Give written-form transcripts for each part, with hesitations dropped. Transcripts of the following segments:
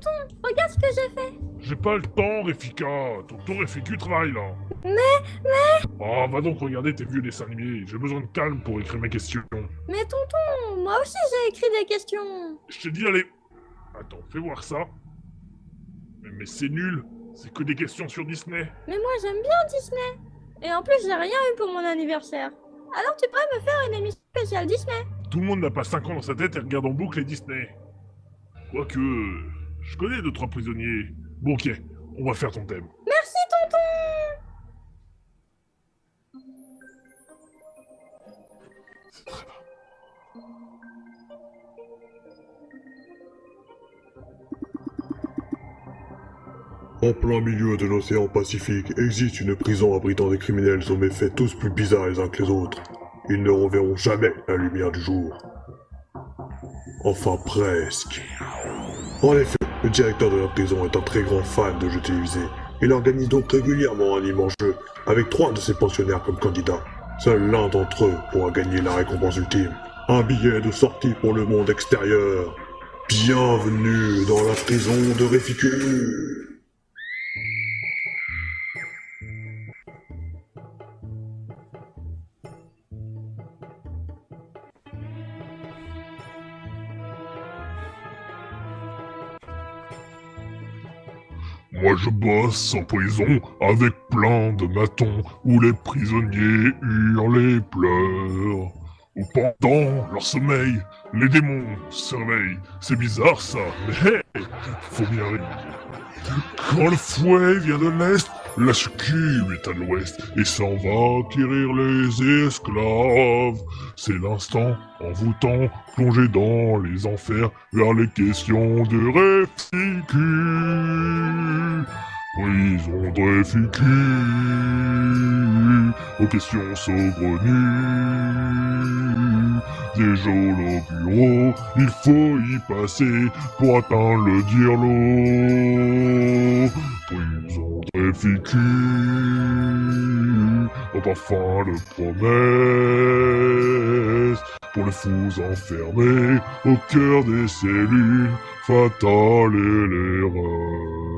tonton, regarde ce que j'ai fait. J'ai pas le temps, Réfika. Tonton Réficu travaille là. Mais, Oh, va donc regarder tes vieux dessins animés. J'ai besoin de calme pour écrire mes questions. mais tonton, moi aussi j'ai écrit des questions. Je t'ai dit d'aller. Attends, fais voir ça. Mais c'est nul. C'est que des questions sur Disney. Mais moi j'aime bien Disney. Et en plus j'ai rien eu pour mon anniversaire. Alors tu pourrais me faire une émission spéciale Disney. Tout le monde n'a pas 5 ans dans sa tête et regarde en boucle les Disney. Quoique, je connais 2-3 prisonniers. Bon, ok, on va faire ton thème. Merci tonton. C'est très bas. En plein milieu de l'océan Pacifique existe une prison abritant des criminels aux méfaits tous plus bizarres les uns que les autres. Ils ne reverront jamais la lumière du jour. Enfin presque. En effet, le directeur de la prison est un très grand fan de jeux télévisés. Il organise donc régulièrement un immense jeu avec 3 de ses pensionnaires comme candidats. Seul l'un d'entre eux pourra gagner la récompense ultime. Un billet de sortie pour le monde extérieur. Bienvenue dans la prison de Réficu. Moi je bosse en prison avec plein de matons où les prisonniers hurlent et pleurent. Ou pendant leur sommeil, les démons se réveillent. C'est bizarre ça, mais hey, faut bien rire. Quand le fouet vient de l'Est, la succube est à l'Ouest et s'en va acquérir les esclaves. C'est l'instant envoûtant, plongé dans les enfers vers les questions de Réficu. Prison de Réficu, aux questions saugrenues. Des geôles au bureau, il faut y passer pour atteindre le dirlo. Prison de Réficu, au parfum de promesses. Pour les fous enfermés au cœur des cellules, fatale est l'erreur.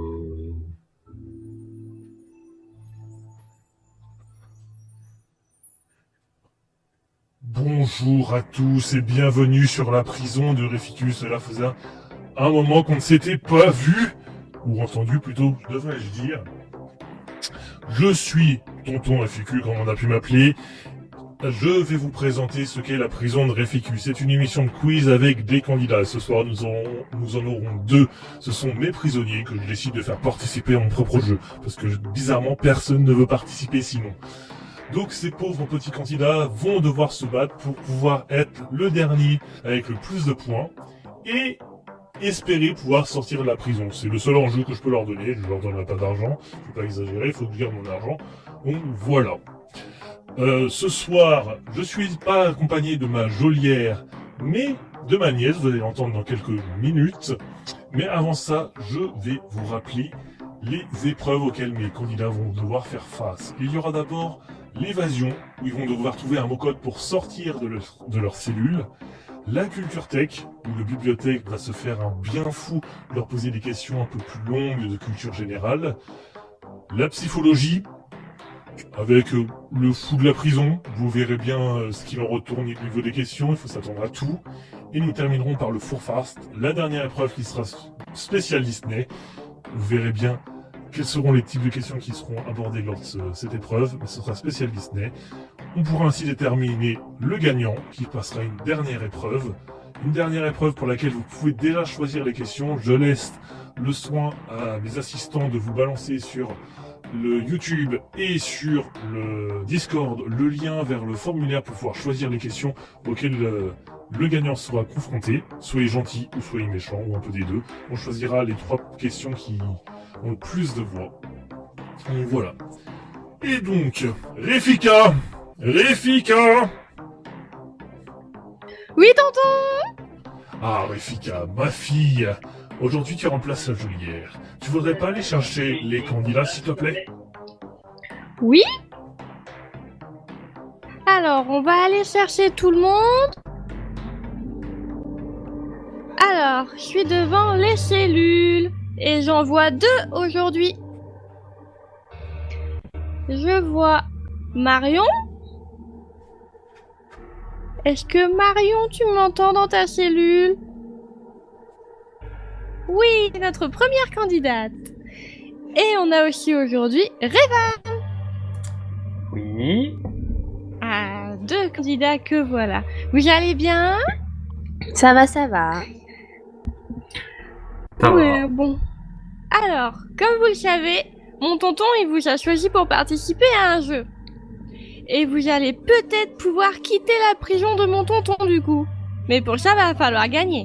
Bonjour à tous et bienvenue sur la prison de Réficus. Cela faisait un moment qu'on ne s'était pas vu, ou entendu plutôt, devrais-je dire. Je suis Tonton Réficus, comme on a pu m'appeler. Je vais vous présenter ce qu'est la prison de Réficus. C'est une émission de quiz avec des candidats. Ce soir, nous en aurons 2. Ce sont mes prisonniers que je décide de faire participer à mon propre jeu. Parce que, bizarrement, personne ne veut participer sinon. Donc ces pauvres petits candidats vont devoir se battre pour pouvoir être le dernier avec le plus de points et espérer pouvoir sortir de la prison. C'est le seul enjeu que je peux leur donner. Je leur donnerai pas d'argent, je peux pas exagérer, il faut que je garde mon argent. Donc voilà. Ce soir, je suis pas accompagné de ma geôlière, mais de ma nièce, vous allez l'entendre dans quelques minutes. Mais avant ça, je vais vous rappeler les épreuves auxquelles mes candidats vont devoir faire face. Il y aura d'abord l'évasion, où ils vont devoir trouver un mot-code pour sortir de leur cellule. La culture tech, où le bibliothèque va se faire un bien fou, leur poser des questions un peu plus longues de culture générale. La psychologie, avec le fou de la prison, vous verrez bien ce qu'il en retourne au niveau des questions, il faut s'attendre à tout. Et nous terminerons par le fourfast, la dernière épreuve qui sera spéciale Disney. Vous verrez bien quels seront les types de questions qui seront abordées lors de cette épreuve, mais ce sera spécial Disney. On pourra ainsi déterminer le gagnant, qui passera une dernière épreuve. Une dernière épreuve pour laquelle vous pouvez déjà choisir les questions. Je laisse le soin à mes assistants de vous balancer sur le YouTube et sur le Discord le lien vers le formulaire pour pouvoir choisir les questions auxquelles le gagnant sera confronté. Soyez gentil ou soyez méchant, ou un peu des deux. On choisira les 3 questions qui ont le plus de voix. Donc voilà. Et donc, Réfika, Oui tonton. Ah Réfika, ma fille. Aujourd'hui tu remplaces la geôlière. Tu voudrais pas aller chercher les candidats s'il te plaît? Oui. Alors, on va aller chercher tout le monde. Alors, je suis devant les cellules et j'en vois 2 aujourd'hui. Je vois Marion. Est-ce que Marion, tu m'entends dans ta cellule? Oui, notre première candidate. Et on a aussi aujourd'hui Revan. Oui. Ah, 2 candidats que voilà. Vous allez bien? Ça va, ça va. Ça Ouais, va. bon. Alors, comme vous le savez, mon tonton, il vous a choisi pour participer à un jeu. Et vous allez peut-être pouvoir quitter la prison de mon tonton du coup. Mais pour ça, va falloir gagner.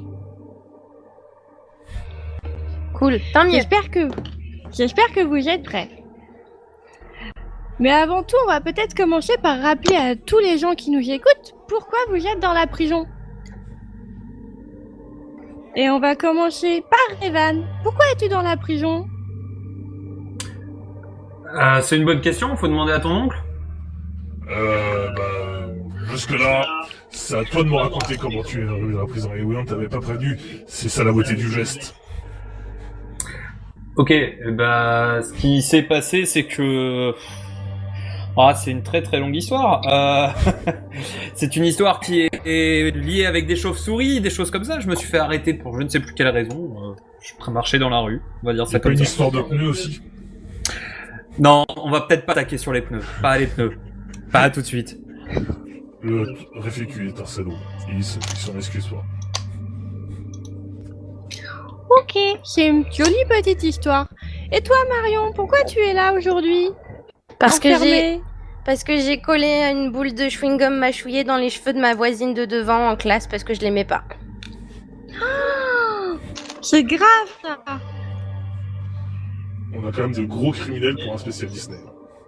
Cool, tant mieux. J'espère que vous êtes prêts. Mais avant tout, on va peut-être commencer par rappeler à tous les gens qui nous écoutent pourquoi vous êtes dans la prison. Et on va commencer par Evan. Pourquoi es-tu dans la prison? C'est une bonne question, faut demander à ton oncle. Jusque-là, c'est à toi de me raconter comment tu es arrivé dans la prison. Et oui, on t'avait pas prévenu, c'est ça la beauté du geste. Ok, ce qui s'est passé, c'est que... c'est une très très longue histoire. C'est une histoire qui est liée avec des chauves-souris, des choses comme ça. Je me suis fait arrêter pour je ne sais plus quelle raison. Je marchais dans la rue, on va dire ça C'est pas comme une ça. histoire de pneus aussi? Non, on va peut-être pas attaquer sur les pneus. Pas les pneus. Pas tout de suite. Le réfugié est un salaud. Il s'en excuse pas. Ok, c'est une jolie petite histoire. Et toi, Marion, pourquoi tu es là aujourd'hui? Parce que Enfermée. j'ai collé une boule de chewing-gum mâchouillée dans les cheveux de ma voisine de devant en classe parce que je l'aimais pas. C'est grave ça. On a quand même de gros criminels pour un spécial Disney.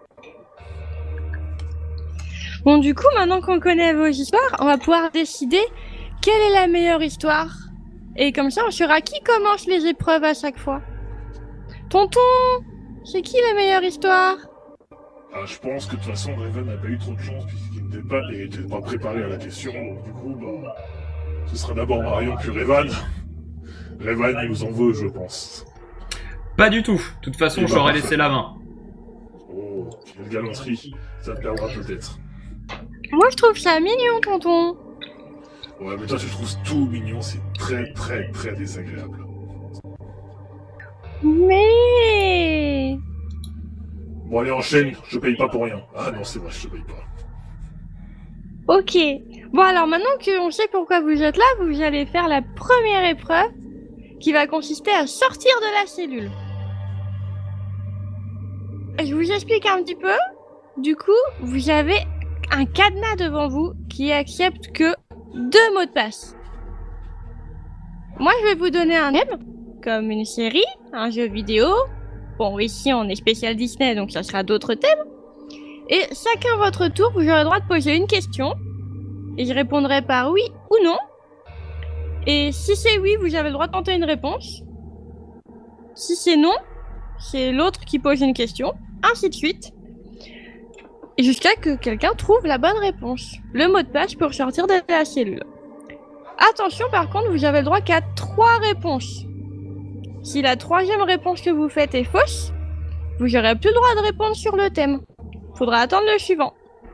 Bon, du coup, maintenant qu'on connaît vos histoires, on va pouvoir décider quelle est la meilleure histoire. Et comme ça, on saura qui commence les épreuves à chaque fois. Tonton, c'est qui la meilleure histoire? Ah, je pense que de toute façon, Raven n'a pas eu trop de chance puisqu'il n'était pas préparé à la question. Donc du coup, ce sera d'abord Marion puis Revan. Revan, il nous en veut, je pense. Pas du tout. De toute façon, Eh ben, j'aurais parfait. laissé la main. Oh, quelle galanterie. Ça te perdra peut-être. Moi, je trouve ça mignon, tonton. Ouais, mais toi, tu trouves tout mignon, c'est très très très désagréable. Mais... Bon, allez, enchaîne, je paye pas pour rien. Ah non, c'est vrai, je te paye pas. Ok. Bon, alors maintenant qu'on sait pourquoi vous êtes là, vous allez faire la première épreuve qui va consister à sortir de la cellule. Je vous explique un petit peu. Du coup, vous avez un cadenas devant vous qui accepte que 2 mots de passe. Moi, je vais vous donner un thème, comme une série, un jeu vidéo. Bon, ici, on est spécial Disney, donc ça sera d'autres thèmes. Et chacun votre tour, vous aurez le droit de poser une question. Et je répondrai par oui ou non. Et si c'est oui, vous avez le droit de tenter une réponse. Si c'est non, c'est l'autre qui pose une question. Ainsi de suite. Et jusqu'à que quelqu'un trouve la bonne réponse. Le mot de passe pour sortir de la cellule. Attention, par contre, vous avez le droit qu'à 3 réponses. Si la 3e réponse que vous faites est fausse, vous n'aurez plus le droit de répondre sur le thème. Faudra attendre le suivant.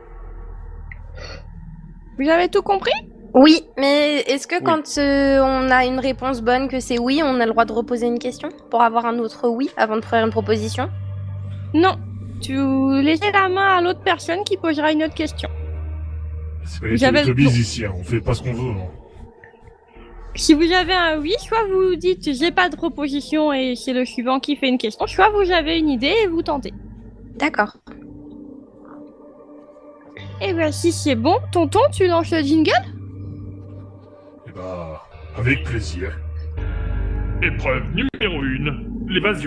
Vous avez tout compris? Oui, mais est-ce que quand on a une réponse bonne, que c'est oui, on a le droit de reposer une question pour avoir un autre oui avant de faire une proposition? Non. Tu laisses la main à l'autre personne qui posera une autre question. C'est pas Vous les avez le Teletubbies tour. ici, hein. On fait pas ce qu'on veut. Hein. Si vous avez un oui, soit vous dites j'ai pas de proposition et c'est le suivant qui fait une question, soit vous avez une idée et vous tentez. D'accord. Et ben si c'est bon, tonton, tu lances le jingle? Eh avec plaisir. Épreuve numéro 1, l'évasion.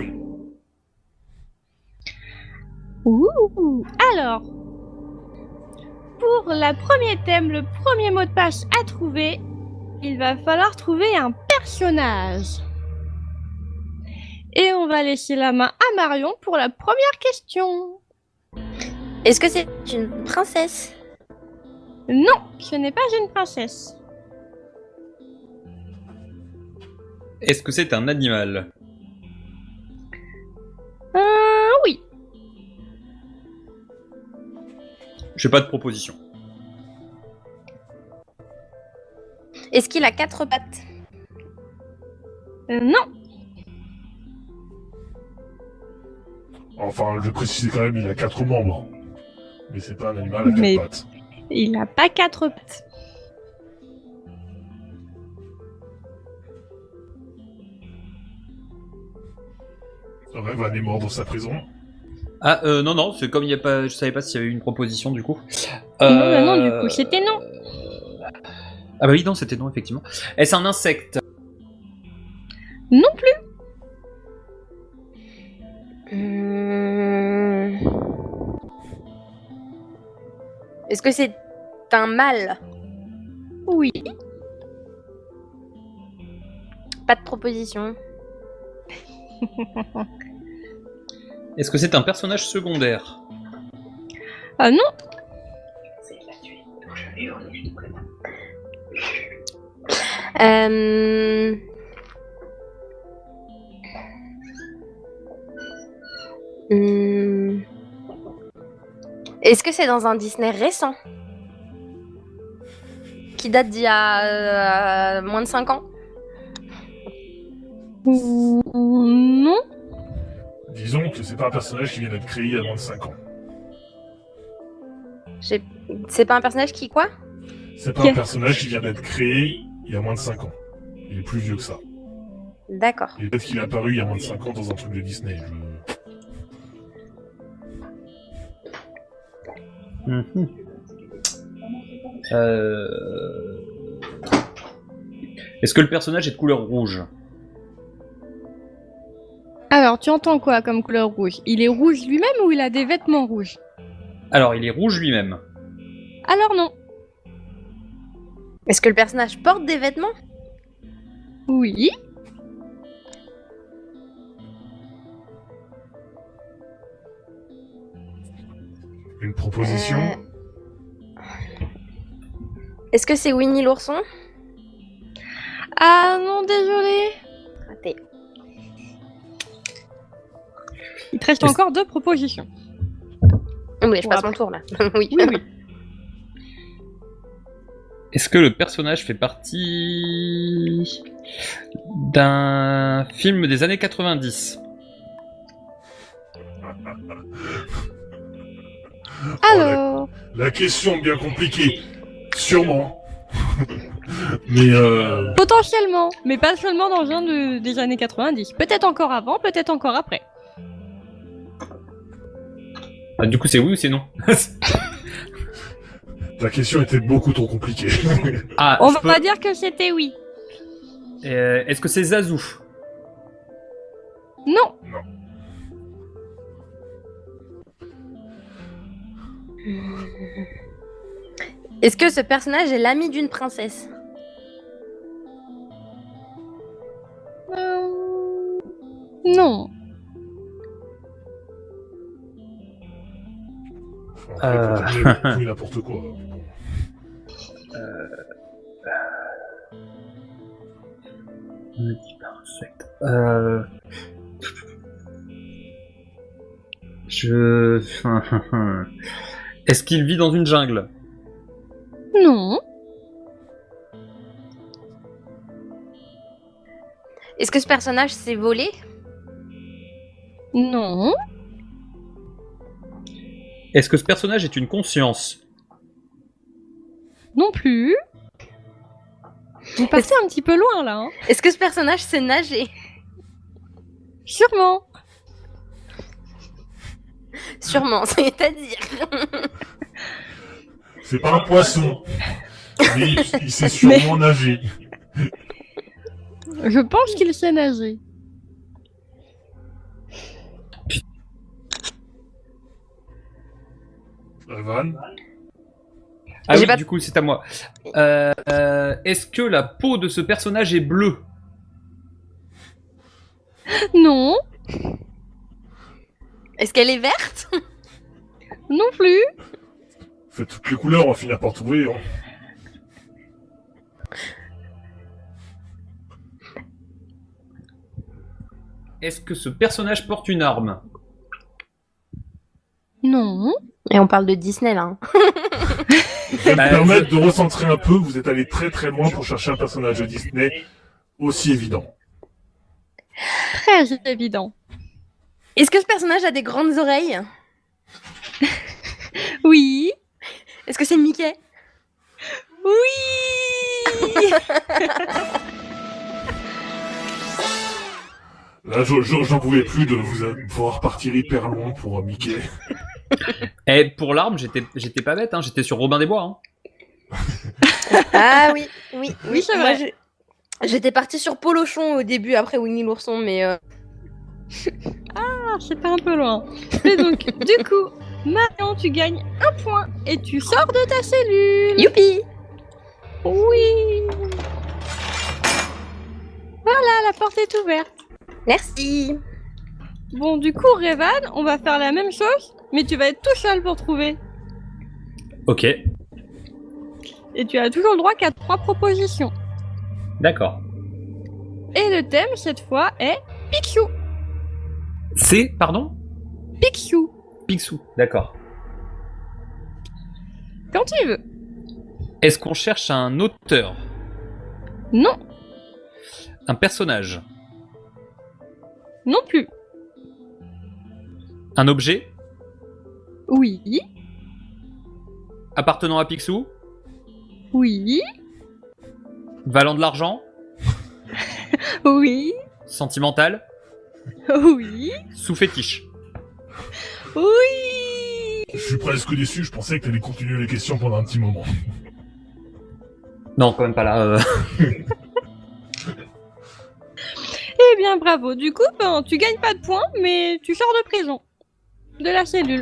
Ouh. Alors, pour le premier thème, le premier mot de passe à trouver, il va falloir trouver un personnage. Et on va laisser la main à Marion pour la première question. Est-ce que c'est une princesse? Non, ce n'est pas une princesse. Est-ce que c'est un animal? Oui. J'ai pas de proposition. Est-ce qu'il a 4 pattes? Non. Enfin, je précise quand même, il a 4 membres. Mais c'est pas un animal à 4 Mais- pattes. Il a pas 4 pattes. Revan est mort dans sa prison. Ah, non, c'est comme il y a pas... Je savais pas s'il y avait eu une proposition, du coup. Non, du coup, c'était non. Ah bah oui, non, c'était non, effectivement. Est-ce un insecte? Non plus. Est-ce que c'est un mâle? Oui. Pas de proposition. Est-ce que c'est un personnage secondaire? Ah non. Euh... hmm. Est-ce que c'est dans un Disney récent? Qui date d'il y a moins de 5 ans? Non. Disons que c'est pas un personnage qui vient d'être créé il y a moins de 5 ans. C'est pas un personnage qui quoi? C'est pas un personnage qui vient d'être créé il y a moins de 5 ans. Il est plus vieux que ça. D'accord. Et peut-être qu'il est apparu il y a moins de 5 ans dans un truc de Disney. Est-ce que le personnage est de couleur rouge? Alors, tu entends quoi comme couleur rouge? Il est rouge lui-même ou il a des vêtements rouges? Alors, il est rouge lui-même. Alors non. Est-ce que le personnage porte des vêtements? Oui. Une proposition. Est-ce que c'est Winnie l'ourson? Ah non, désolé. Raté. Il te reste encore 2 propositions. Oui, je Bon, passe après. mon tour là. Oui. Oui, oui. Est-ce que le personnage fait partie d'un film des années 90? Alors, La question bien compliquée. Sûrement. Mais potentiellement, mais pas seulement dans un des années 90. Peut-être encore avant, peut-être encore après. Ah, du coup, c'est oui ou c'est non? la question était beaucoup trop compliquée. Ah, On je va peux- pas dire que c'était oui. Est-ce que c'est Zazu? Non. Est-ce que ce personnage est l'ami d'une princesse? Non. Oui, n'importe quoi. Bon. Ne dis pas insecte. Est-ce qu'il vit dans une jungle? Non. Est-ce que ce personnage s'est volé? Non. Est-ce que ce personnage est une conscience? Non plus. Vous partez un petit peu loin là. Hein. Est-ce que ce personnage sait nager? Sûrement. Sûrement, c'est-à-dire. C'est pas un poisson. Mais il sait sûrement nager. Je pense qu'il sait nager. Van. Ah J'ai oui, pas- du coup, c'est à moi. Est-ce que la peau de ce personnage est bleue? Non. Est-ce qu'elle est verte? Non plus. Faites toutes les couleurs, on va finir par trouver. Hein. est-ce que ce personnage porte une arme? Non. Et on parle de Disney là. Hein. Je vais me permettre de recentrer un peu, vous êtes allé très très loin pour chercher un personnage de Disney aussi évident. Très évident. Est-ce que ce personnage a des grandes oreilles? Oui. Est-ce que c'est Mickey? Oui. Là, j'en pouvais plus de vous voir partir hyper loin pour Mickey. Et pour l'arme, j'étais pas bête, hein, j'étais sur Robin des Bois. Hein. Ah oui, oui, Oui, c'est moi, vrai. j'étais partie sur Polochon au début, après Winnie l'ourson, mais Ah, c'était un peu loin. Mais donc, du coup, Marion, tu gagnes 1 point et tu sors de ta cellule. youpi. Oui. Voilà, la porte est ouverte. Merci. Bon, du coup, Revan, on va faire la même chose, mais tu vas être tout seul pour trouver. Ok, Et tu as toujours le droit qu'à 3 propositions. d'accord. Et le thème, cette fois, est Picsou. C'est, pardon? Picsou. Picsou, d'accord. Quand tu veux. Est-ce qu'on cherche un auteur? Non, Un personnage? non plus. Un objet? Oui, Appartenant à Picsou? oui, Valant de l'argent? oui, Sentimental? oui, Sous fétiche? oui. Je suis presque déçu, je pensais que t'allais continuer les questions pendant un petit moment. Non, quand même pas là. Eh bien, bravo. Du coup, ben, tu gagnes pas de points, mais tu sors de prison. De la cellule.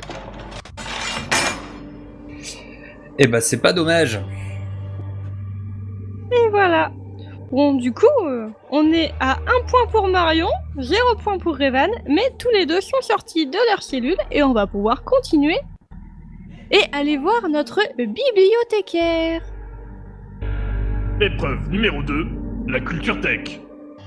Eh ben, c'est pas dommage. Et voilà. Bon, du coup, on est à 1 point pour Marion, 0 point pour Revan, mais tous les deux sont sortis de leur cellule et on va pouvoir continuer et aller voir notre bibliothécaire. Épreuve numéro 2, la culture tech.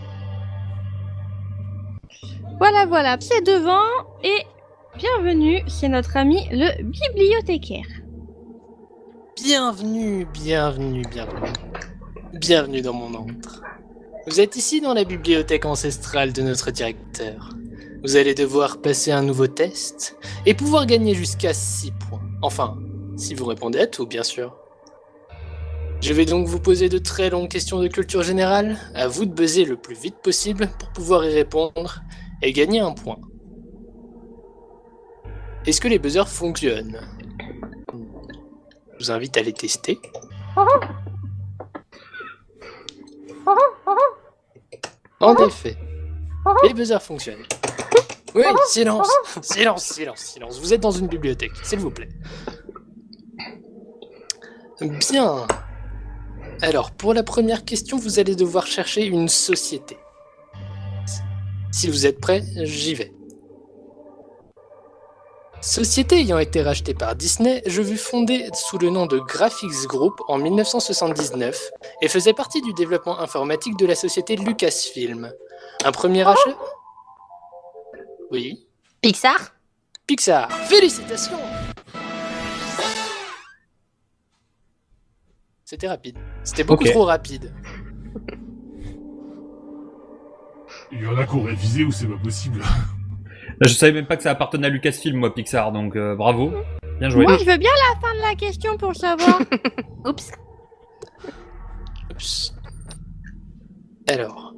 Voilà, c'est devant et bienvenue, c'est notre ami le bibliothécaire. Bienvenue. Bienvenue dans mon antre. Vous êtes ici dans la bibliothèque ancestrale de notre directeur. Vous allez devoir passer un nouveau test et pouvoir gagner jusqu'à 6 points. Enfin, si vous répondez à tout, bien sûr. Je vais donc vous poser de très longues questions de culture générale. À vous de buzzer le plus vite possible pour pouvoir y répondre et gagner un point. Est-ce que les buzzers fonctionnent? Je vous invite à les tester. En effet, les buzzers fonctionnent. Oui, silence, silence. Vous êtes dans une bibliothèque, s'il vous plaît. Bien. Alors, pour la première question, vous allez devoir chercher une société. Si vous êtes prêts, j'y vais. Société ayant été rachetée par Disney, je fus fondée sous le nom de Graphics Group en 1979 et faisait partie du développement informatique de la société Lucasfilm. Un premier achat? Oui. Pixar? Pixar. Félicitations! C'était rapide. C'était beaucoup Ok. trop rapide. Il y en a qui ont révisé ou c'est pas possible. Je savais même pas que ça appartenait à Lucasfilm, moi, Pixar, donc bravo. Bien joué. Moi, je veux bien la fin de la question pour savoir. Oups. Oups. Alors.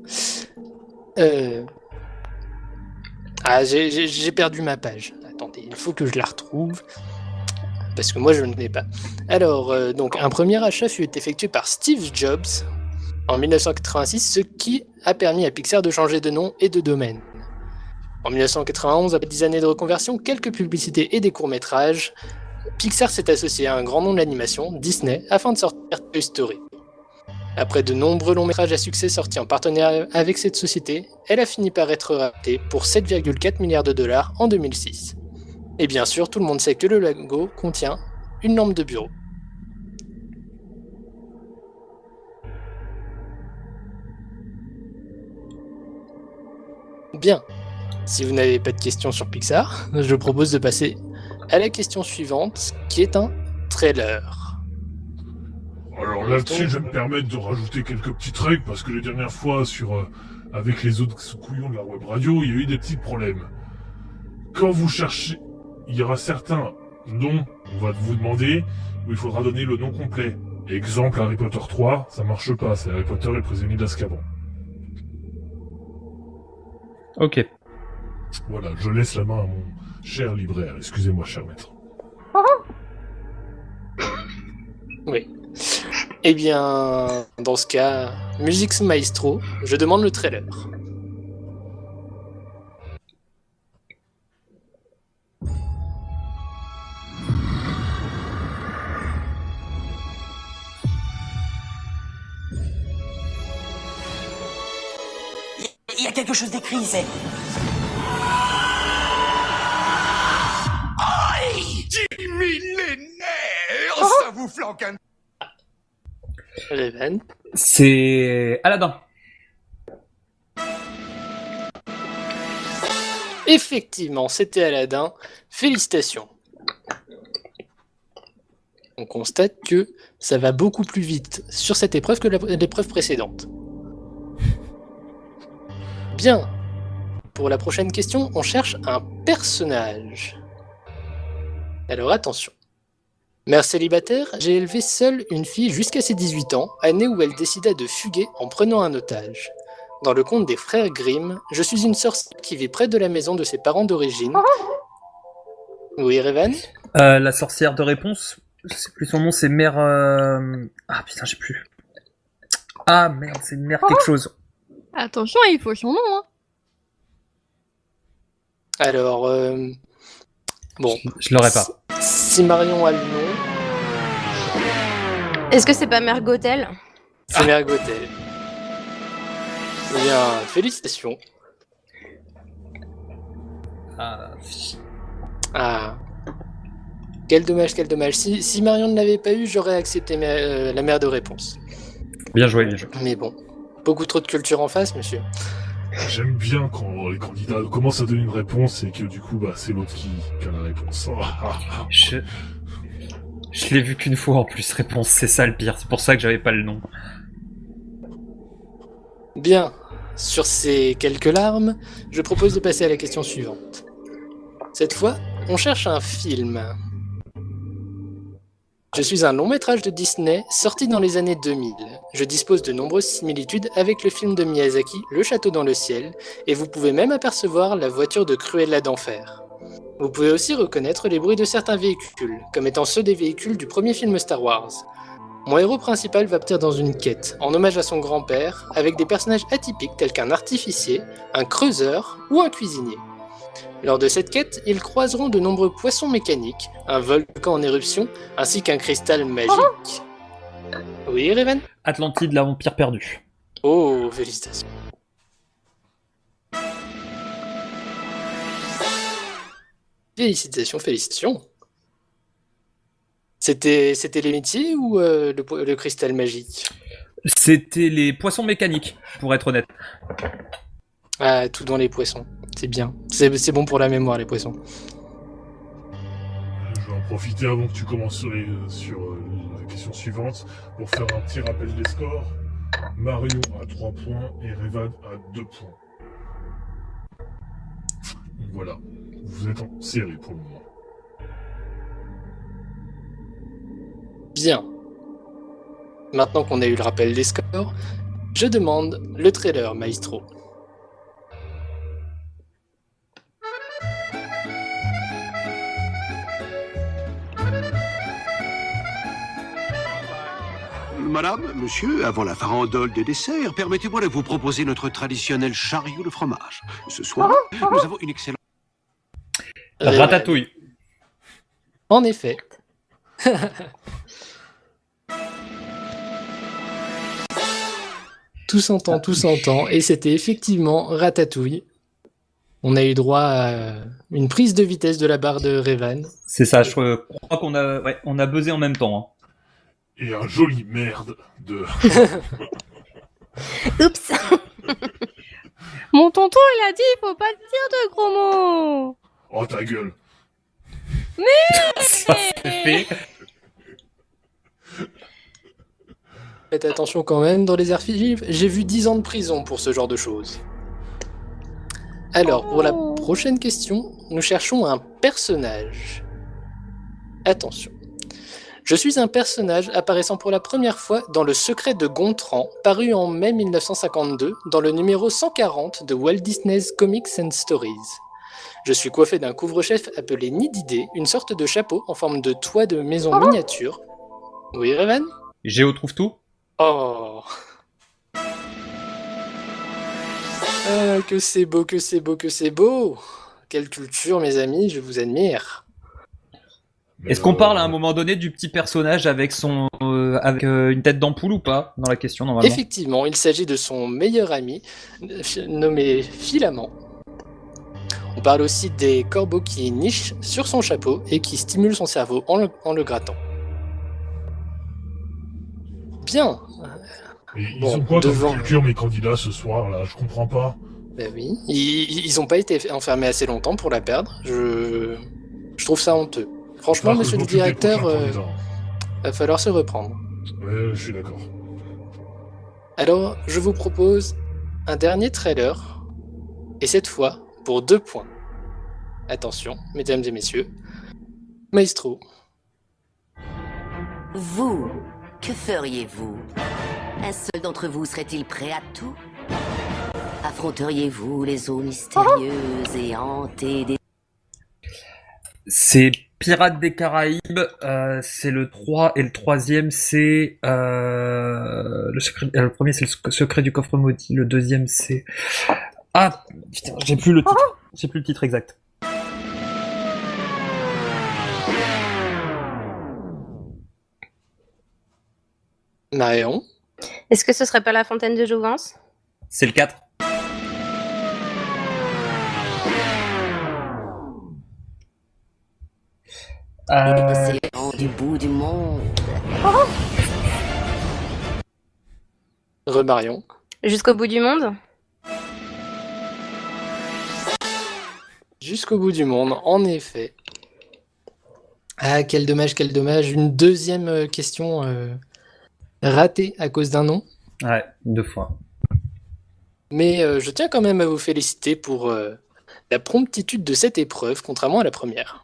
Ah, j'ai perdu ma page. Attendez, il faut que je la retrouve. Parce que moi, je ne l'ai pas. Alors, donc, un premier achat fut effectué par Steve Jobs en 1986, ce qui a permis à Pixar de changer de nom et de domaine. En 1991, après 10 années de reconversion, quelques publicités et des courts-métrages, Pixar s'est associé à un grand nom de l'animation, Disney, afin de sortir Toy Story. Après de nombreux longs-métrages à succès sortis en partenariat avec cette société, elle a fini par être rachetée pour 7,4 milliards de dollars en 2006. Et bien sûr, tout le monde sait que le logo contient une lampe de bureau. Bien. Si vous n'avez pas de questions sur Pixar, je propose de passer à la question suivante, qui est un trailer. Alors là-dessus, je vais me permettre de rajouter quelques petites règles, parce que les dernières fois, avec les autres couillons de la web radio, il y a eu des petits problèmes. Quand vous cherchez, il y aura certains noms, on va vous demander, où il faudra donner le nom complet. Exemple, Harry Potter 3, ça marche pas, c'est Harry Potter et le prisonnier d'Azkaban. Ok. Voilà, je laisse la main à mon cher libraire. Excusez-moi, cher maître. Oui. Eh bien, dans ce cas, Musique Maestro, je demande le trailer. Il y a quelque chose d'écrit, c'est... Aïe 10 millénaires, ça vous flanque un... Revan. C'est Aladdin. Effectivement, c'était Aladdin. Félicitations. On constate que ça va beaucoup plus vite sur cette épreuve que l'épreuve précédente. Bien. Pour la prochaine question, on cherche un personnage. Alors attention. Mère célibataire, j'ai élevé seule une fille jusqu'à ses 18 ans, année où elle décida de fuguer en prenant un otage. Dans le conte des frères Grimm, je suis une sorcière qui vit près de la maison de ses parents d'origine. Oui, Revan ? La sorcière de réponse, je sais plus son nom, c'est Mère... Ah putain, j'ai plus. Ah merde, c'est Mère quelque chose. Attention, il faut son nom, hein. Alors, bon. Je l'aurais pas. Si Marion a le nom, Est-ce que c'est pas Mère Gothel? c'est Mère Gothel. Eh bien, félicitations. Ah. Quel dommage, quel dommage. Si Marion ne l'avait pas eu, j'aurais accepté la mère de réponse. Bien joué, bien joué. Mais bon, beaucoup trop de culture en face, monsieur. J'aime bien quand les candidats commencent à donner une réponse et que du coup, c'est l'autre qui a la réponse. Je l'ai vu qu'une fois en plus, réponse, c'est ça le pire. C'est pour ça que j'avais pas le nom. Bien. Sur ces quelques larmes, je propose de passer à la question suivante. Cette fois, on cherche un film. Je suis un long métrage de Disney sorti dans les années 2000. Je dispose de nombreuses similitudes avec le film de Miyazaki, Le Château dans le ciel, et vous pouvez même apercevoir la voiture de Cruella d'enfer. Vous pouvez aussi reconnaître les bruits de certains véhicules, comme étant ceux des véhicules du premier film Star Wars. Mon héros principal va partir dans une quête, en hommage à son grand-père, avec des personnages atypiques tels qu'un artificier, un creuseur ou un cuisinier. Lors de cette quête, ils croiseront de nombreux poissons mécaniques, un volcan en éruption, ainsi qu'un cristal magique. Oui, Revan ? Atlantide, la vampire perdue. Oh, félicitations. Félicitations, félicitations. C'était les métiers ou le cristal magique ? C'était les poissons mécaniques, pour être honnête. Ah, tout dans les poissons. C'est bien. C'est bon pour la mémoire, les poissons. Je vais en profiter avant que tu commences sur la question suivante pour faire un petit rappel des scores. Marion à 3 points et Revan à 2 points. Voilà. Vous êtes en série pour le moment. Bien. Maintenant qu'on a eu le rappel des scores, je demande le trailer, Maestro. Madame, monsieur, avant la farandole des desserts, permettez-moi de vous proposer notre traditionnel chariot de fromage. Ce soir, nous avons une excellente... Ratatouille. En effet. Tout s'entend, et c'était effectivement Ratatouille. On a eu droit à une prise de vitesse de la barre de Revan. C'est ça, je crois qu'on a buzzé en même temps. Hein. Et un joli merde de... Oups. Mon tonton, il a dit, il faut pas dire de gros mots. Oh ta gueule. Ça c'est fait. Faites attention quand même, dans les archives, j'ai vu 10 ans de prison pour ce genre de choses. Alors, pour la prochaine question, nous cherchons un personnage. Attention. Je suis un personnage apparaissant pour la première fois dans Le Secret de Gontran, paru en mai 1952, dans le numéro 140 de Walt Disney's Comics and Stories. Je suis coiffé d'un couvre-chef appelé nid d'idées, une sorte de chapeau en forme de toit de maison miniature. Oui, Revan? Géo trouve tout. Oh. Ah, que c'est beau, que c'est beau, que c'est beau. Quelle culture, mes amis, je vous admire. Est-ce qu'on parle à un moment donné du petit personnage avec une tête d'ampoule ou pas dans la question normalement? Effectivement, il s'agit de son meilleur ami, nommé Filament. On parle aussi des corbeaux qui nichent sur son chapeau et qui stimulent son cerveau en le grattant. Bien. Mais ils ont quoi devant... comme culture, mes candidats, ce soir, là? Je comprends pas. Ben oui, ils ont pas été enfermés assez longtemps pour la perdre. Je trouve ça honteux. Franchement, monsieur le directeur, va falloir se reprendre. Ouais, je suis d'accord. Alors, je vous propose un dernier trailer, et cette fois, pour 2 points. Attention, mesdames et messieurs. Maestro. Vous, que feriez-vous? Un seul d'entre vous serait-il prêt à tout? Affronteriez-vous les eaux mystérieuses et hantées des... C'est Pirates des Caraïbes, c'est le 3, et le troisième c'est le premier c'est le secret du coffre maudit, le deuxième c'est... Ah, putain, j'ai plus le titre exact. Marion. Est-ce que ce serait pas la fontaine de Jouvence? C'est le 4. L'océan du bout du monde. Remarion. Jusqu'au bout du monde? Jusqu'au bout du monde, en effet. Ah, quel dommage, quel dommage. Une deuxième question ratée à cause d'un nom. Ouais, 2 fois. Mais je tiens quand même à vous féliciter pour la promptitude de cette épreuve, contrairement à la première.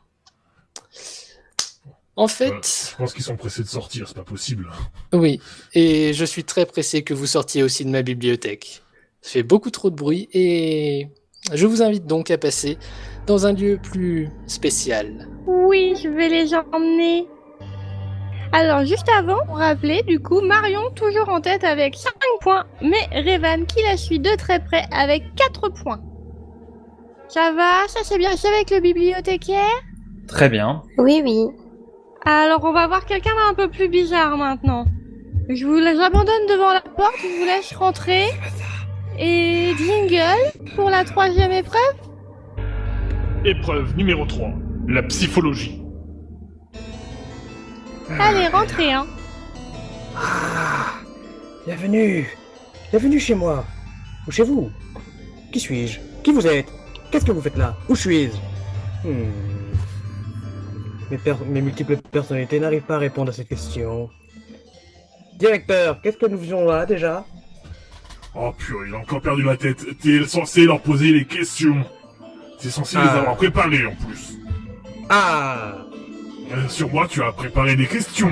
En fait... je pense qu'ils sont pressés de sortir, c'est pas possible. Oui, et je suis très pressé que vous sortiez aussi de ma bibliothèque. Ça fait beaucoup trop de bruit et je vous invite donc à passer dans un lieu plus spécial. Oui, je vais les emmener. Alors, juste avant, pour rappeler, du coup, Marion toujours en tête avec 5 points, mais Revan qui la suit de très près avec 4 points. Ça va? Ça s'est bien passé avec le bibliothécaire? Très bien. Oui, oui. Alors, on va voir quelqu'un d'un peu plus bizarre maintenant. Je vous les abandonne devant la porte, je vous laisse rentrer. Et jingle pour la 3e épreuve. Épreuve numéro 3, la psychologie. Allez, rentrez, hein. Ah, bienvenue. Bienvenue chez moi. Ou chez vous. Qui suis-je? Qui vous êtes? Qu'est-ce que vous faites là? Où suis-je? Mes multiples personnalités n'arrivent pas à répondre à cette question. Directeur, qu'est-ce que nous faisons là déjà? Oh purée, il a encore perdu la tête. T'es censé leur poser les questions. T'es censé les avoir préparées en plus. Ah! Sur moi, tu as préparé des questions.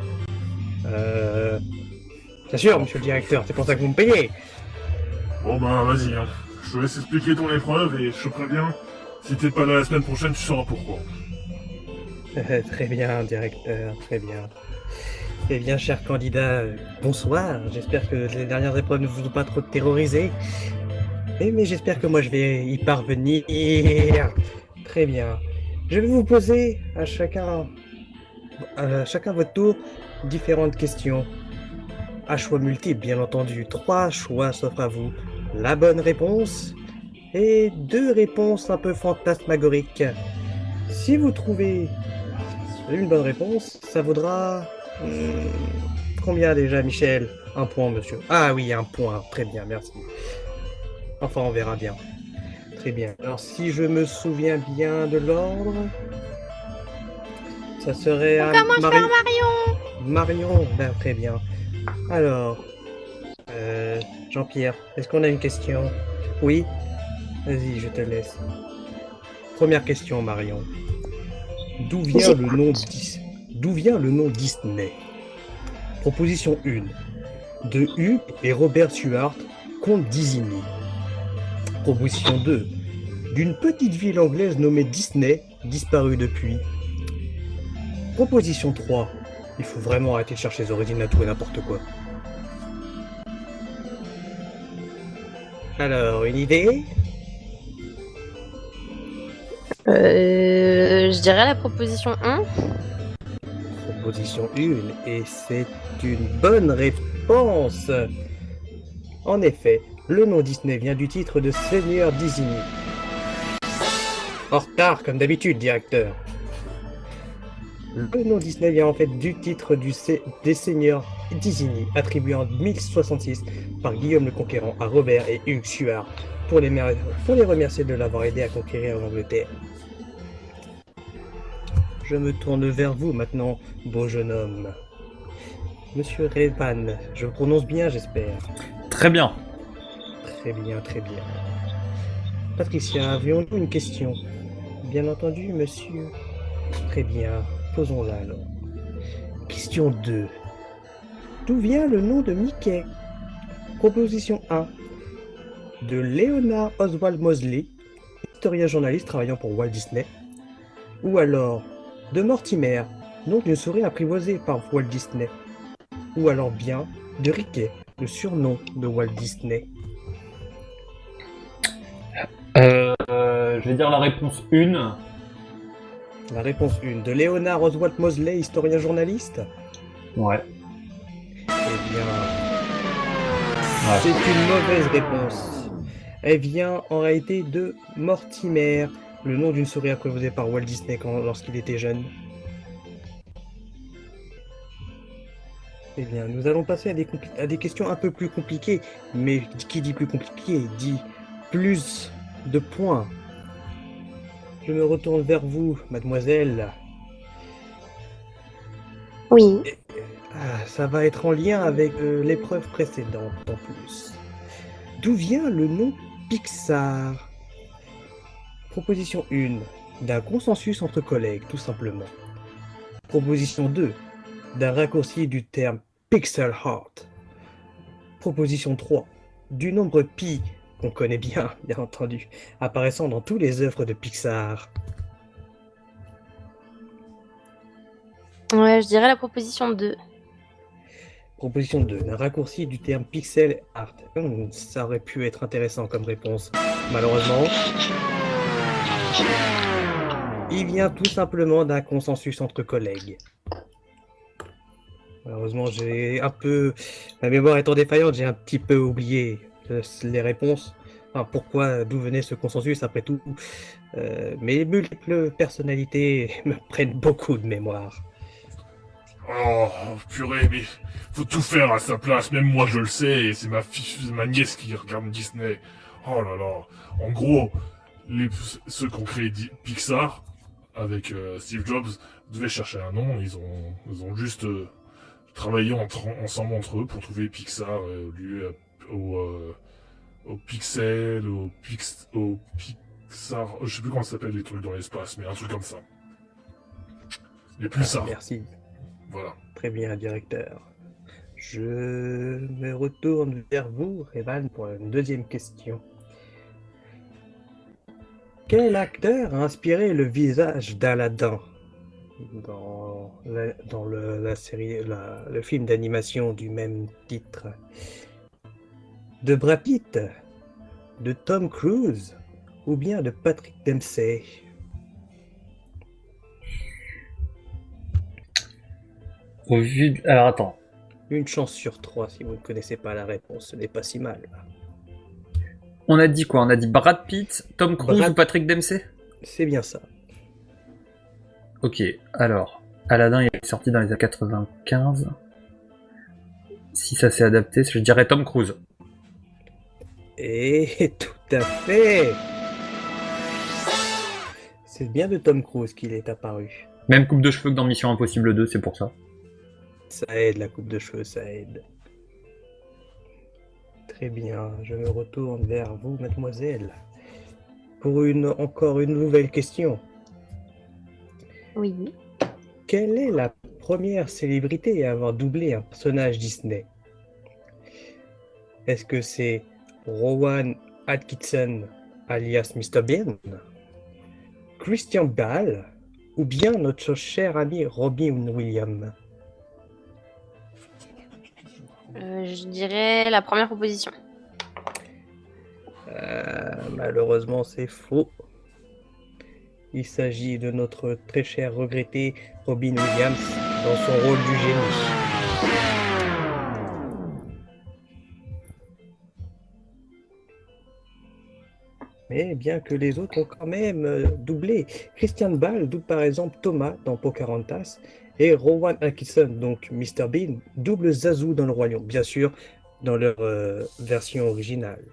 Bien sûr, monsieur le directeur, c'est pour ça que vous me payez. Bon bah vas-y, hein. Je te laisse expliquer ton épreuve et je te préviens, si t'es pas là la semaine prochaine, tu sauras pourquoi. Très bien, directeur, très bien. Eh bien, cher candidat, bonsoir. J'espère que les dernières épreuves ne vous ont pas trop terrorisé. Mais j'espère que moi je vais y parvenir. Très bien. Je vais vous poser à chacun votre tour différentes questions. À choix multiples, bien entendu. 3 choix s'offrent à vous. La bonne réponse et 2 réponses un peu fantasmagoriques. Si vous trouvez une bonne réponse, ça vaudra... combien déjà, Michel? 1 point, monsieur. Ah oui, 1 point. Très bien, merci. Enfin, on verra bien. Très bien. Alors, si je me souviens bien de l'ordre, ça serait On commence par Marion. Marion, ben, très bien. Alors, Jean-Pierre, est-ce qu'on a une question? Oui? Vas-y, je te laisse. Première question, Marion. D'où vient le nom Disney? Proposition 1. De Hugues et Robert Stuart, comte d'Isigny. Proposition 2. D'une petite ville anglaise nommée Disney, disparue depuis. Proposition 3. Il faut vraiment arrêter de chercher les origines à tout et n'importe quoi. Alors, une idée? Je dirais la proposition 1. Proposition 1, et c'est une bonne réponse. En effet, le nom Disney vient du titre de Seigneur d'Isigny. En retard, comme d'habitude, directeur. Le nom Disney vient en fait du titre des Seigneurs d'Isigny, attribué en 1066 par Guillaume le Conquérant à Robert et Hugues Stuart pour les remercier de l'avoir aidé à conquérir l'Angleterre. Je me tourne vers vous maintenant, beau jeune homme. Monsieur Revan, je prononce bien, j'espère. Très bien. Très bien, très bien. Patricia, avions-nous une question? Bien entendu, monsieur. Très bien, posons-la alors. Question 2. D'où vient le nom de Mickey? Proposition 1. De Leonard Oswald Mosley, historien journaliste travaillant pour Walt Disney. Ou alors, de Mortimer, nom d'une souris apprivoisée par Walt Disney. Ou alors bien, de Riquet, le surnom de Walt Disney. Je vais dire la réponse 1. La réponse 1. De Leonard Oswald Mosley, historien journaliste? Ouais. Eh bien, c'est une mauvaise réponse. Elle vient en réalité de Mortimer, le nom d'une souris apprivoisée par Walt Disney lorsqu'il était jeune. Eh bien, nous allons passer à des questions un peu plus compliquées, mais qui dit plus compliqué dit plus de points. Je me retourne vers vous, mademoiselle. Oui. Ça va être en lien avec l'épreuve précédente, en plus. D'où vient le nom Pixar? Proposition 1. D'un consensus entre collègues, tout simplement. Proposition 2. D'un raccourci du terme Pixel Heart. Proposition 3. Du nombre pi, qu'on connaît bien entendu, apparaissant dans toutes les œuvres de Pixar. Ouais, je dirais la proposition 2. Proposition 2. D'un raccourci du terme Pixel Art. Ça aurait pu être intéressant comme réponse. Malheureusement, il vient tout simplement d'un consensus entre collègues. Malheureusement, ma mémoire étant défaillante, j'ai un petit peu oublié les réponses. Enfin, d'où venait ce consensus après tout. Mes multiples personnalités me prennent beaucoup de mémoire. Oh, purée, mais faut tout faire à sa place, même moi je le sais, et c'est ma nièce qui regarde Disney. Oh là là. En gros, ceux qui ont créé Pixar, avec Steve Jobs, devaient chercher un nom, ils ont juste travaillé ensemble entre eux pour trouver Pixar, au Pixel, au Pixar, je sais plus comment ça s'appelle les trucs dans l'espace, mais un truc comme ça. Les Pulsar. Merci. Voilà. Très bien, directeur. Je me retourne vers vous, Revan, pour une deuxième question. Quel acteur a inspiré le visage d'Aladin dans la série, le film d'animation du même titre? De Brad Pitt, de Tom Cruise ou bien de Patrick Dempsey? Alors attends. Une chance sur 3 si vous ne connaissez pas la réponse, ce n'est pas si mal. On a dit quoi? On a dit Brad Pitt, Tom Cruise ou Patrick Dempsey? C'est bien ça. Ok, alors, Aladdin il est sorti dans les années 95. Si ça s'est adapté, je dirais Tom Cruise. Et tout à fait. C'est bien de Tom Cruise qu'il est apparu. Même coupe de cheveux que dans Mission Impossible 2, c'est pour ça. Ça aide, la coupe de cheveux, ça aide. Très bien, je me retourne vers vous, mademoiselle. Pour encore une nouvelle question. Oui. Quelle est la première célébrité à avoir doublé un personnage Disney? Est-ce que c'est Rowan Atkinson, alias Mr. Bean, Christian Bale, ou bien notre cher ami Robin Williams? Je dirais la première proposition. Malheureusement, c'est faux. Il s'agit de notre très cher regretté Robin Williams dans son rôle du génie. Mais bien que les autres ont quand même doublé. Christian Bale double par exemple Thomas dans Pocahontas et Rowan Atkinson, donc Mr. Bean, double Zazu dans Le Roi Lion, bien sûr, dans leur version originale.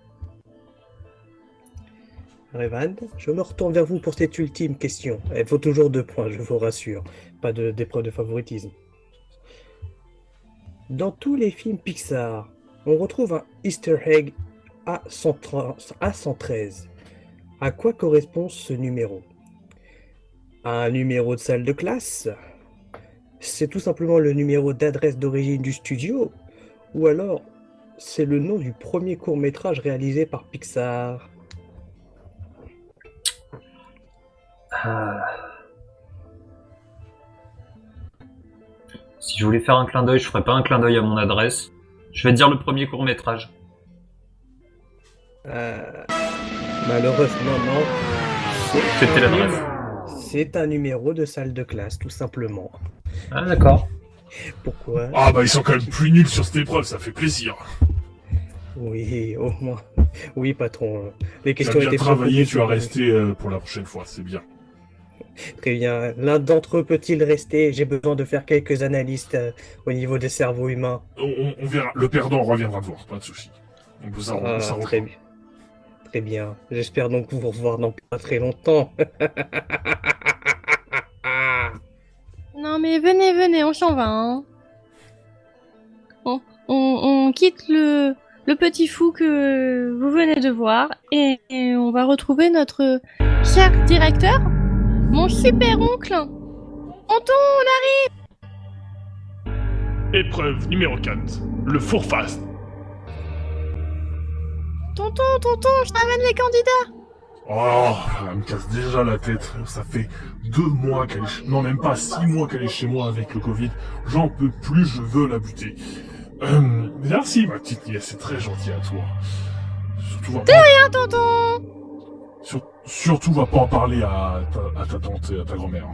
Revan, je me retourne vers vous pour cette ultime question. Elle vaut toujours 2 points, je vous rassure. Pas d'épreuve de favoritisme. Dans tous les films Pixar, on retrouve un Easter egg A113. À quoi correspond ce numéro? À un numéro de salle de classe? C'est tout simplement le numéro d'adresse d'origine du studio? Ou alors, c'est le nom du premier court-métrage réalisé par Pixar? Si je voulais faire un clin d'œil, je ferais pas un clin d'œil à mon adresse. Je vais dire le premier court-métrage. Malheureusement, non. C'était l'adresse. C'est un numéro de salle de classe, tout simplement. Ah, d'accord. Pourquoi? Ah bah ils sont quand même plus nuls sur cette épreuve, ça fait plaisir. Oui, au moins. Oui, patron. Les questions Tu as bien étaient travaillé, proposées. tu as resté pour la prochaine fois, c'est bien. Très bien. L'un d'entre eux peut-il rester? J'ai besoin de faire quelques analyses au niveau des cerveaux humains. On verra, le perdant reviendra te voir, pas de souci. On peut s'arranger. Très bien. Très bien. J'espère donc vous revoir dans pas très longtemps. Non mais venez, on s'en va. Hein. On quitte le petit fou que vous venez de voir et on va retrouver notre cher directeur, mon super oncle. Tonton, on arrive. Épreuve numéro 4. Le four fast. Tonton, je t'amène les candidats. Oh, elle me casse déjà la tête. Ça fait 2 mois qu'elle est non, même pas 6 mois qu'elle est chez moi avec le Covid. J'en peux plus, je veux la buter. Merci, ma petite nièce, c'est très gentil à toi. Surtout, De rien, tonton. Surtout, va pas en parler à ta tante et à ta grand-mère.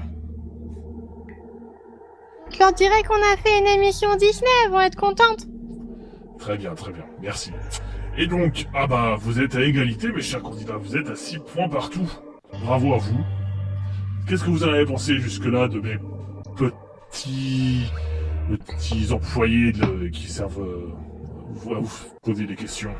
Je leur dirai qu'on a fait une émission Disney, elles vont être contentes. Très bien, merci. Et donc, ah bah, vous êtes à égalité, mes chers candidats, vous êtes à 6 points partout. Bravo à vous. Qu'est-ce que vous en avez pensé jusque-là de mes petits employés qui servent à vous poser des questions?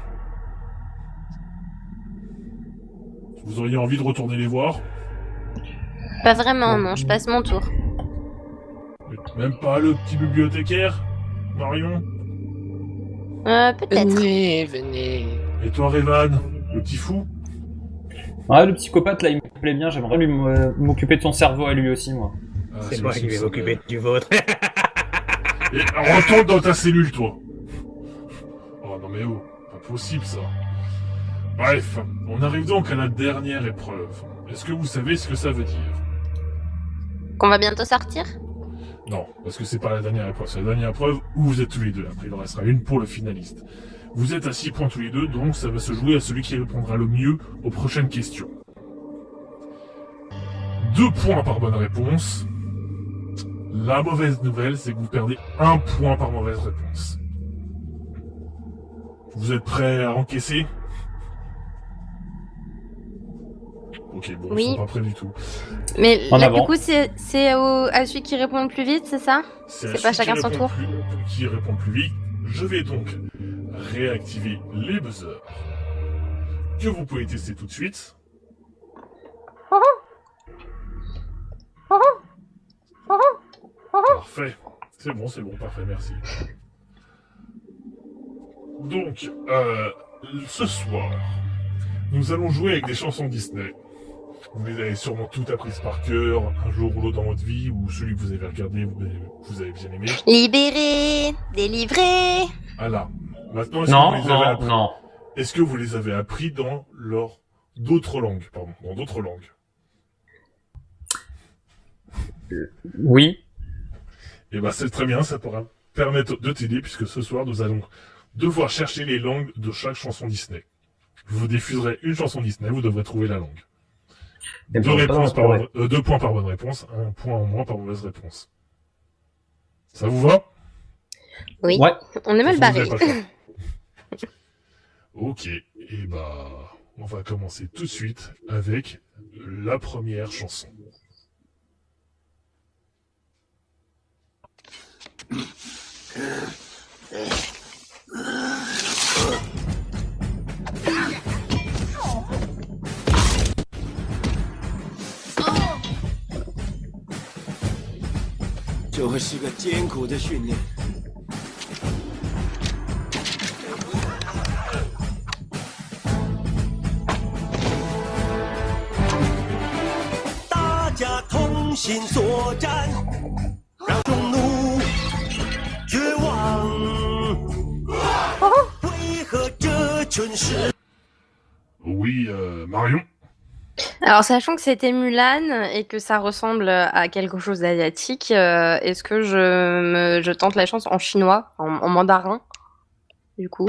Vous auriez envie de retourner les voir? Pas vraiment, non, je passe mon tour. Même pas le petit bibliothécaire, Marion? Peut-être. Venez. Et toi, Revan, le petit fou? Ah, le psychopathe, là, il me plaît bien. J'aimerais lui m'occuper de son cerveau à lui aussi, moi. C'est moi qui vais m'occuper du vôtre. Et retourne dans ta cellule, toi. Oh non mais oh, pas possible ça. Bref, on arrive donc à la dernière épreuve. Est-ce que vous savez ce que ça veut dire? Qu'on va bientôt sortir? Non, parce que c'est pas la dernière épreuve. C'est la dernière épreuve où vous êtes tous les deux. Après, il en restera une pour le finaliste. Vous êtes à 6 points tous les deux, donc ça va se jouer à celui qui répondra le mieux aux prochaines questions. 2 points par bonne réponse. La mauvaise nouvelle, c'est que vous perdez 1 point par mauvaise réponse. Vous êtes prêts à encaisser? Ok, bon, oui. Ils sont pas prêts du tout. Mais là, du coup, c'est à celui qui répond le plus vite, c'est ça? C'est pas chacun son tour? Qui répond le plus vite. Je vais donc réactiver les buzzers. que vous pouvez tester tout de suite. Parfait. C'est bon, parfait, merci. Donc, ce soir, nous allons jouer avec des chansons Disney. Vous les avez sûrement toutes apprises par cœur, un jour ou l'autre dans votre vie, ou celui que vous avez regardé, vous avez bien aimé. Libéré, délivré. Voilà. Maintenant, est-ce que vous les avez appris dans d'autres langues, dans d'autres langues? Oui. Et ben c'est très bien, ça pourra permettre de t'aider, puisque ce soir, nous allons devoir chercher les langues de chaque chanson Disney. Je vous diffuserai une chanson Disney, vous devrez trouver la langue. 2 points par bonne réponse, 1 point en moins par mauvaise réponse. Ça vous va? Oui. Ouais. On est mal barré. Ok, et on va commencer tout de suite avec la première chanson. 这会是个艰苦的训练。大家同心作战，让匈奴绝望。为何这群士 Oui, Marion. Alors, sachant que c'était Mulan et que ça ressemble à quelque chose d'asiatique, est-ce que je tente la chance en chinois, en mandarin, du coup?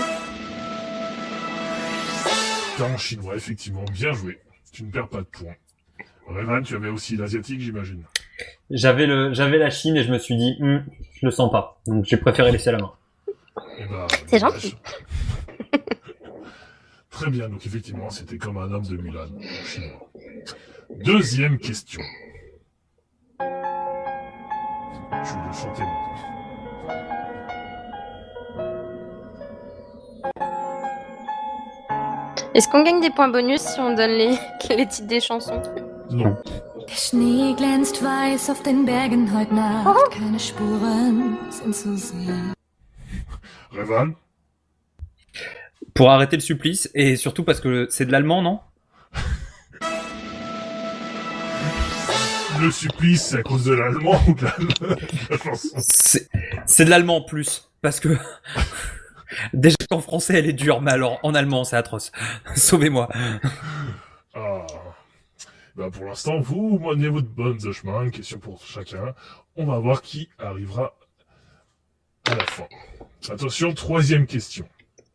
T'as en chinois, effectivement. Bien joué. Tu ne perds pas de points. Revan, tu avais aussi l'asiatique, j'imagine. J'avais la Chine et je me suis dit, je le sens pas. Donc j'ai préféré laisser la main. C'est gentil. Très bien, donc effectivement, c'était comme un homme de Mulan, en chinois. Deuxième question. Tu le chantais maintenant. Est-ce qu'on gagne des points bonus si on donne les titres des chansons? Non. Der Schnee glänzt weiß auf den Bergen heute Nacht, keine Spuren sind zu sehen. Revan? Pour arrêter le supplice, et surtout parce que c'est de l'allemand, non? Le supplice, c'est à cause de l'allemand ou de la chanson? C'est de l'allemand en plus, parce que déjà en français elle est dure, mais alors en allemand c'est atroce. Sauvez-moi. Ah. Pour l'instant, vous menez votre bonne de chemin, une question pour chacun. On va voir qui arrivera à la fin. Attention, troisième question.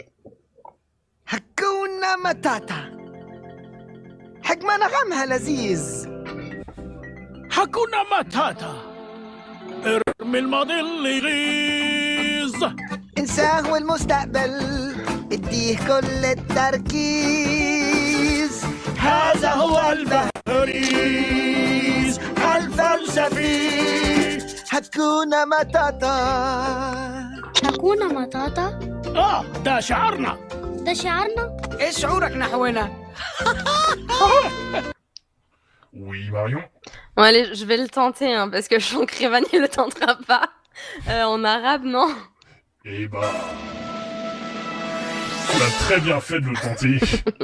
Hakuna Matata. حجم نغمها لذيذ. حكونا ماتاتا. ارمي الماضي اللي يغيظ. انساه والمستقبل. اديه كل التركيز. هذا هو البهريز الفلسفي. حكونا ماتاتا. حكونا ماتاتا؟ ده شعارنا. ده شعارنا؟ ايه شعورك نحونا؟ Oui, Marion? Bon, allez, je vais le tenter, hein, parce que je sens que Revan ne le tentera pas. En arabe, non? Eh tu as très bien fait de le tenter.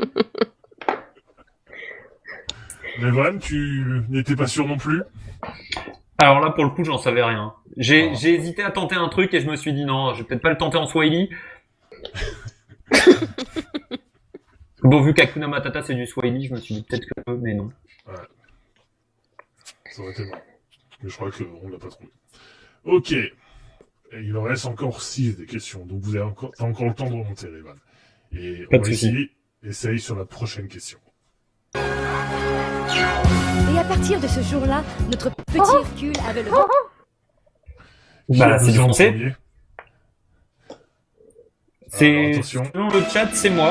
Revan, tu n'étais pas sûr non plus? Alors là, pour le coup, j'en savais rien. J'ai hésité à tenter un truc et je me suis dit non, je vais peut-être pas le tenter en Swahili. Bon, vu qu'Hakuna Matata c'est du Swahili, je me suis dit peut-être que mais non. Ouais. Ça aurait été bon. Mais je crois qu'on l'a pas trouvé. Ok. Et il en reste encore 6 des questions, donc vous avez encore le temps de remonter, Revan. Et on va essayer sur la prochaine question. Et à partir de ce jour-là, notre petit Hercule avait le vent. C'est du français. C'est attention. Selon le chat, c'est moi.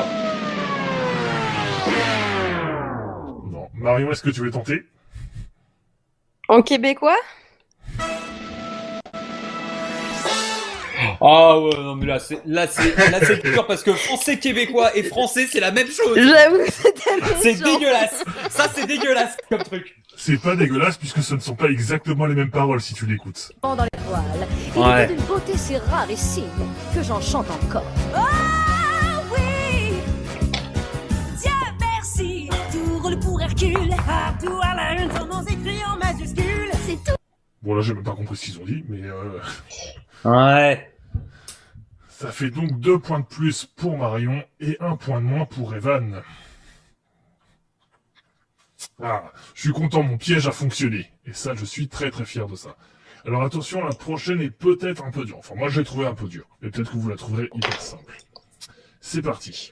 Non. Marion, est-ce que tu veux tenter? En québécois? Ah ouais, non mais là c'est dur parce que français québécois et français c'est la même chose. J'avoue, c'est C'est dégueulasse. Ça c'est dégueulasse comme truc. C'est pas dégueulasse puisque ce ne sont pas exactement les mêmes paroles si tu l'écoutes. Dans les voiles, il Ouais. était d'une beauté si rarissime que j'en chante encore. Ah oui, Dieu merci. Tout roule pour Hercule, partout à la une, son nom s'écrit en majuscule. C'est tout. Bon là j'ai même pas compris ce qu'ils ont dit, mais Ouais. ça fait donc 2 points de plus pour Marion et 1 point de moins pour Evan. Ah, je suis content, mon piège a fonctionné. Et ça, je suis très très fier de ça. Alors attention, la prochaine est peut-être un peu dure. Enfin, moi je l'ai trouvée un peu dure. Mais peut-être que vous la trouverez hyper simple. C'est parti.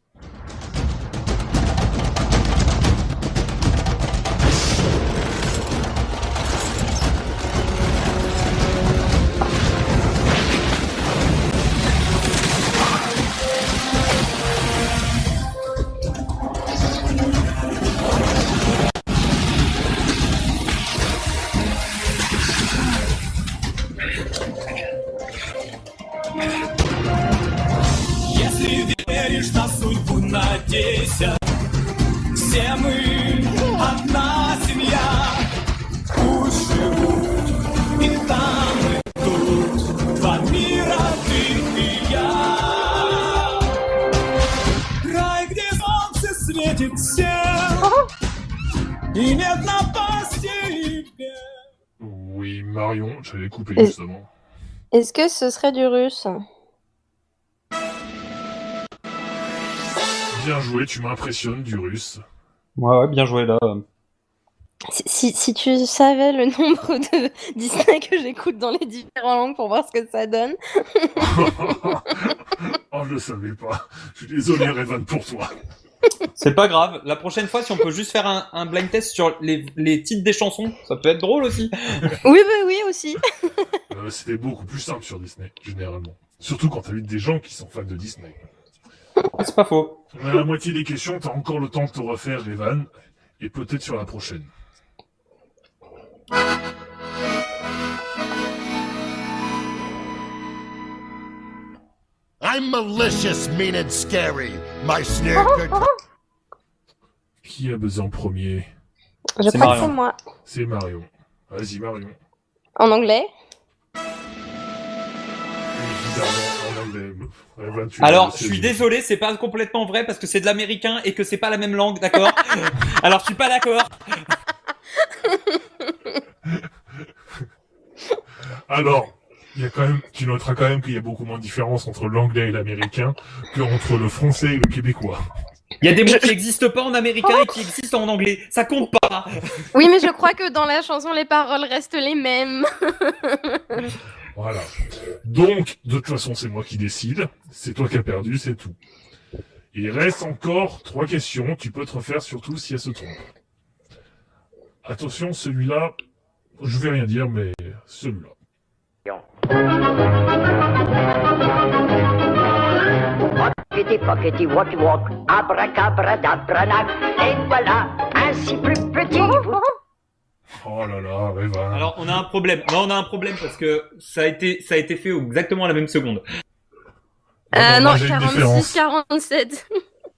Если веришь на судьбу, надейся. Все мы одна семья. Пусть живут и там, и тут. Два мира, ты и я. Рай, где солнце светит всем. И нет напасти и бед. Oui, Marion, j'allais couper justement. Est-ce que ce serait du russe? Bien joué, tu m'impressionnes, du russe. Ouais, bien joué là. Si tu savais le nombre de Disney que j'écoute dans les différentes langues pour voir ce que ça donne. Oh, je le savais pas. Je suis désolé, Revan, pour toi. C'est pas grave. La prochaine fois, si on peut juste faire un blind test sur les titres des chansons, ça peut être drôle aussi. Oui, bah oui, aussi. C'était beaucoup plus simple sur Disney, généralement. Surtout quand t'invites des gens qui sont fans de Disney. C'est pas faux. On a la moitié des questions, t'as encore le temps de te refaire, Evan. Et peut-être sur la prochaine. I'm malicious, mean and scary. My snare could... Qui a buzzé en premier? Je crois que c'est moi. C'est Marion. Vas-y, Marion. En anglais? Évidemment, en anglais. Evan, tu l'as Alors, aussi je suis dit. désolé, c'est pas complètement vrai parce que c'est de l'américain et que c'est pas la même langue, d'accord? Alors, je suis pas d'accord. Alors, il y a quand même, tu noteras quand même qu'il y a beaucoup moins de différence entre l'anglais et l'américain que entre le français et le québécois. Il y a des mots qui n'existent pas en américain et qui existent en anglais. Ça compte pas. Oui, mais je crois que dans la chanson, les paroles restent les mêmes. Voilà. Donc, de toute façon, c'est moi qui décide. C'est toi qui as perdu, c'est tout. Il reste encore 3 questions. Tu peux te refaire surtout si elle se trompe. Attention, celui-là, je vais rien dire, mais celui-là. Pockety pockety what you walk, abracabradabranag, et voilà, ainsi plus petit. Oh là là, Evan. Alors, on a un problème. Non, on a un problème parce que ça a été fait exactement à la même seconde. Non, j'ai une 46, 47.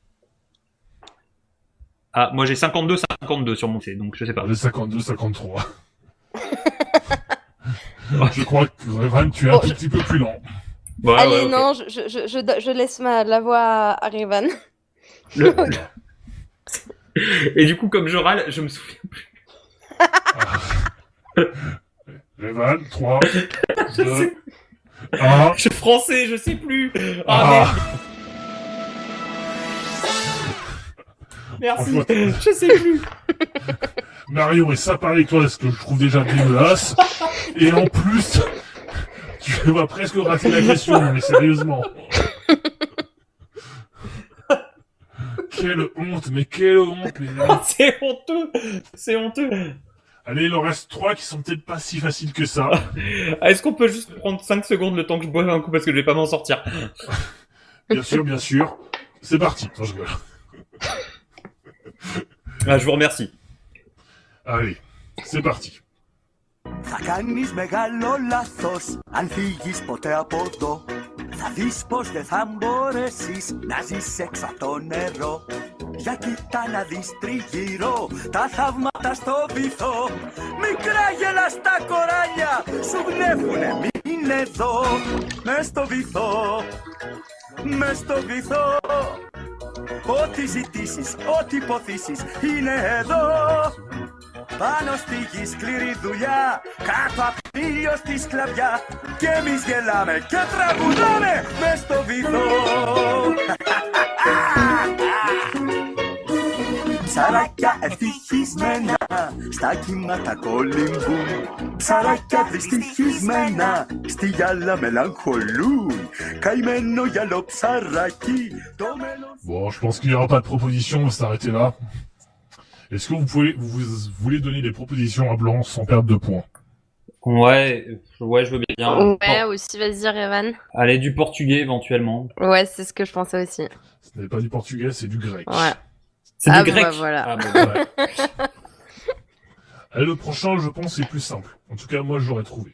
Ah, moi j'ai 52 sur mon C, donc je sais pas. J'ai 52-53. Je crois que Evan, tu es un tout petit peu plus lent. Ouais, Allez, ouais, ok. non, je laisse la voix à Revan. Et du coup, comme je râle, je me souviens plus. Evan, 3, 2, 1... Je suis français, je sais plus. Ah, merde. Merci, Franchement, je sais plus. Mario est sympa avec toi, ce que je trouve déjà dégueulasse. Et en plus, tu vas presque rater la question, mais sérieusement. Quelle honte, mais quelle honte, mais... C'est honteux, c'est honteux. Allez, il en reste 3 qui sont peut-être pas si faciles que ça. Est-ce qu'on peut juste prendre 5 secondes le temps que je boive un coup parce que je vais pas m'en sortir? Bien sûr, bien sûr. C'est parti. Non, je rigole. Ah, je vous remercie. Allez, c'est parti. θα κάνεις μεγάλο λάθος αν φύγεις ποτέ από εδώ. Θα δεις πως δεν θα μπορέσεις να ζεις έξω από το νερό. Για κοίτα να δεις τριγύρω τα θαύματα στο βυθό. Μικρά γελαστά κοράλια σου γνέφουνε, μην εδώ. Μες στο βυθό, μες στο βυθό. Ό,τι ζητήσεις, ό,τι ποθήσεις είναι εδώ. Πάνω στη γη σκληρή δουλειά, κάτω απ' ήλιο στη σκλαβιά. Κι εμείς γελάμε και τραγουδάμε μες στο βυθό. Ψαράκια ευτυχισμένα στα κύματα κολυμπούν. Ψαράκια δυστυχισμένα στη γυάλα μελαγχολούν. Καημένο γυαλό ψαράκι το μέλλον. Bon, je pense qu'il n'y aura pas de proposition, on va s'arrêter là. Est-ce que vous voulez donner des propositions à Blanc sans perdre de points? Ouais, je veux bien. Ouais, aussi, vas-y, Revan. Allez, du portugais éventuellement. Ouais, c'est ce que je pensais aussi. Ce n'est pas du portugais, c'est du grec. Ouais. C'est du grec. Bah voilà. Ah, bah, ouais. Allez, le prochain, je pense, est plus simple. En tout cas, moi, je l'aurais trouvé.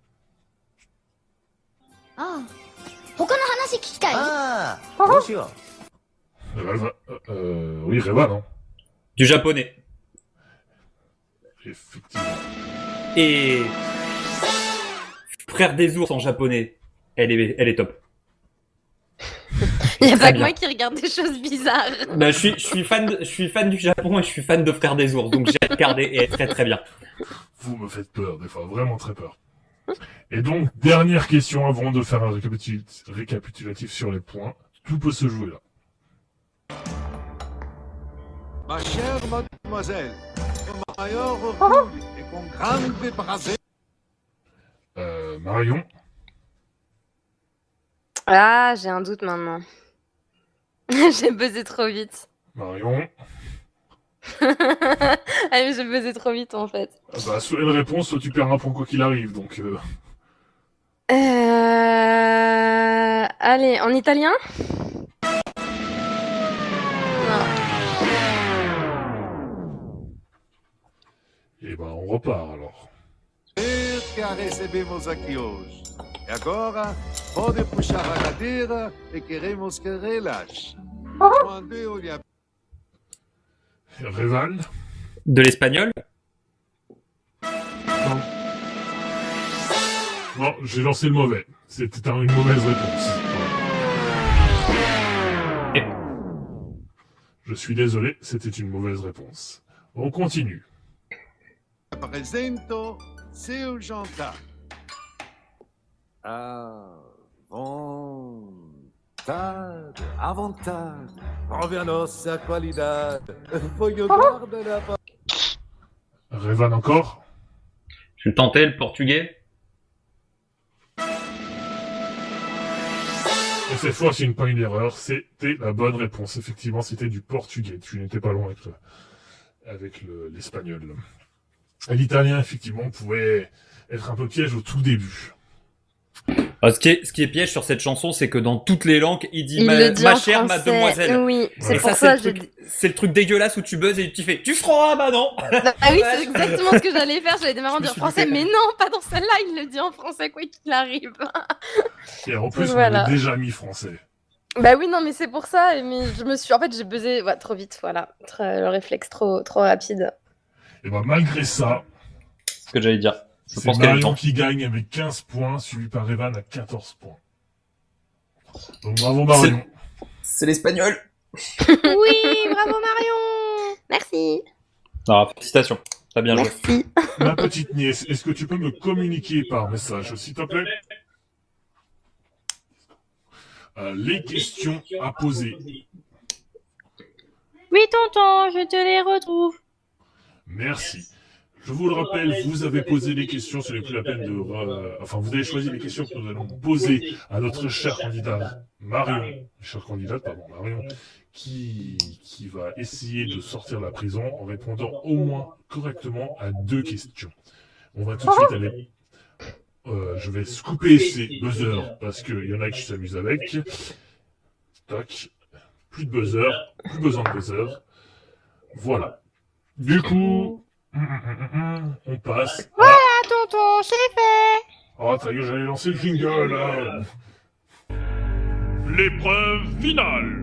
ああ他の話聞きたいああ、どうしよう。 Oui, Reva, non? Du japonais. Effectivement. Et Frère des ours en japonais, elle est top. Il y a pas Très que bien. moi qui regarde des choses bizarres. Bah, je suis fan du Japon et je suis fan de Frère des ours, donc j'ai regardé et elle est très très bien. Vous me faites peur, des fois, vraiment très peur. Et donc, dernière question avant de faire un récapitulatif sur les points. Tout peut se jouer là. Ma chère mademoiselle, mon meilleur orgueil et mon grand brasé. Marion. Ah, j'ai un doute maintenant. J'ai buzzé trop vite. Marion. Ah, mais j'ai buzzé trop vite en fait. Ah bah, soit une réponse, soit tu perds un point quoi qu'il arrive, donc... Allez, en italien? Non. Et bah, on repart alors. Que recebemos aqui hoje. E agora, pode puxar a cadeira e queremos que relaxe. Quando eu lhe Revan. De l'espagnol? Non. Non, j'ai lancé le mauvais. C'était une mauvaise réponse. Je suis désolé, c'était une mauvaise réponse. On continue. apresento seu jantar. À vontade, prove a nossa qualidade. Foi o guarda da paz. Revan encore. Je tentais le portugais. Et cette fois, c'est pas une erreur, c'était la bonne réponse. Effectivement, c'était du portugais. Tu n'étais pas loin avec l'espagnol. Et l'italien, effectivement, pouvait être un peu piège au tout début. Ce qui est piège sur cette chanson, c'est que dans toutes les langues, il dit le dit ma en chère français. mademoiselle. Oui, c'est Et pour ça, ça, c'est le truc dégueulasse où tu buzzes et tu fais tu feras, bah non. Ah oui, c'est exactement ce que j'allais faire. J'allais démarrer en dire français, mais non, pas dans celle-là. Il le dit en français, quoi qu'il arrive. Et en plus, Voilà. on a déjà mis français. Bah oui, non, mais c'est pour ça. Mais en fait, j'ai buzzé trop vite, voilà. Le réflexe trop rapide. Et bah, malgré ça. C'est ce que j'allais dire. Je C'est pense qu'elle a le Marion temps. qui gagne avec 15 points, suivi par Revan à 14 points. Donc bravo Marion. C'est l'espagnol. Oui, bravo Marion. Merci. Ah, félicitations. T'as bien joué. Merci. Ma petite nièce, est-ce que tu peux me communiquer par message, s'il te plaît, les questions à poser? Oui, tonton, je te les retrouve. Merci. Je vous le rappelle, vous avez posé les questions, ce n'est plus la peine de... Enfin, vous avez choisi les questions que nous allons poser à notre cher candidat Marion, Marion, qui va essayer de sortir de la prison en répondant au moins correctement à 2 questions. On va tout de suite aller... je vais couper ces buzzers, parce qu'il y en a qui s'amusent avec. Tac. Plus de buzzer, plus besoin de buzzer. Voilà. Du coup... On passe. Voilà, tonton, c'est fait. Oh, t'as vu, j'allais lancer le jingle, là. L'épreuve finale.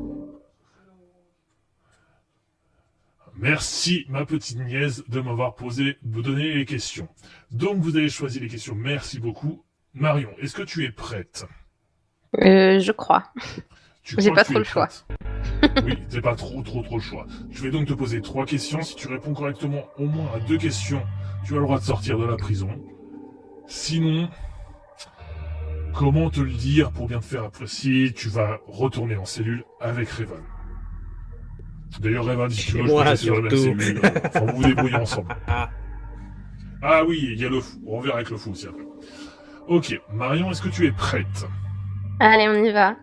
Merci, ma petite nièce, de m'avoir donné les questions. Donc, vous avez choisi les questions. Merci beaucoup. Marion, est-ce que tu es prête? Je crois. J'ai pas trop le choix. Oui, c'est pas trop le choix. Je vais donc te poser 3 questions. Si tu réponds correctement au moins à 2 questions, tu as le droit de sortir de la prison. Sinon, comment te le dire pour bien te faire apprécier, tu vas retourner en cellule avec Revan. D'ailleurs, Revan, si tu veux, je peux te sur la même cellule. Enfin, vous vous débrouillez ensemble. Ah oui, il y a le fou. On verra avec le fou aussi après. Ok, Marion, est-ce que tu es prête? Allez, on y va.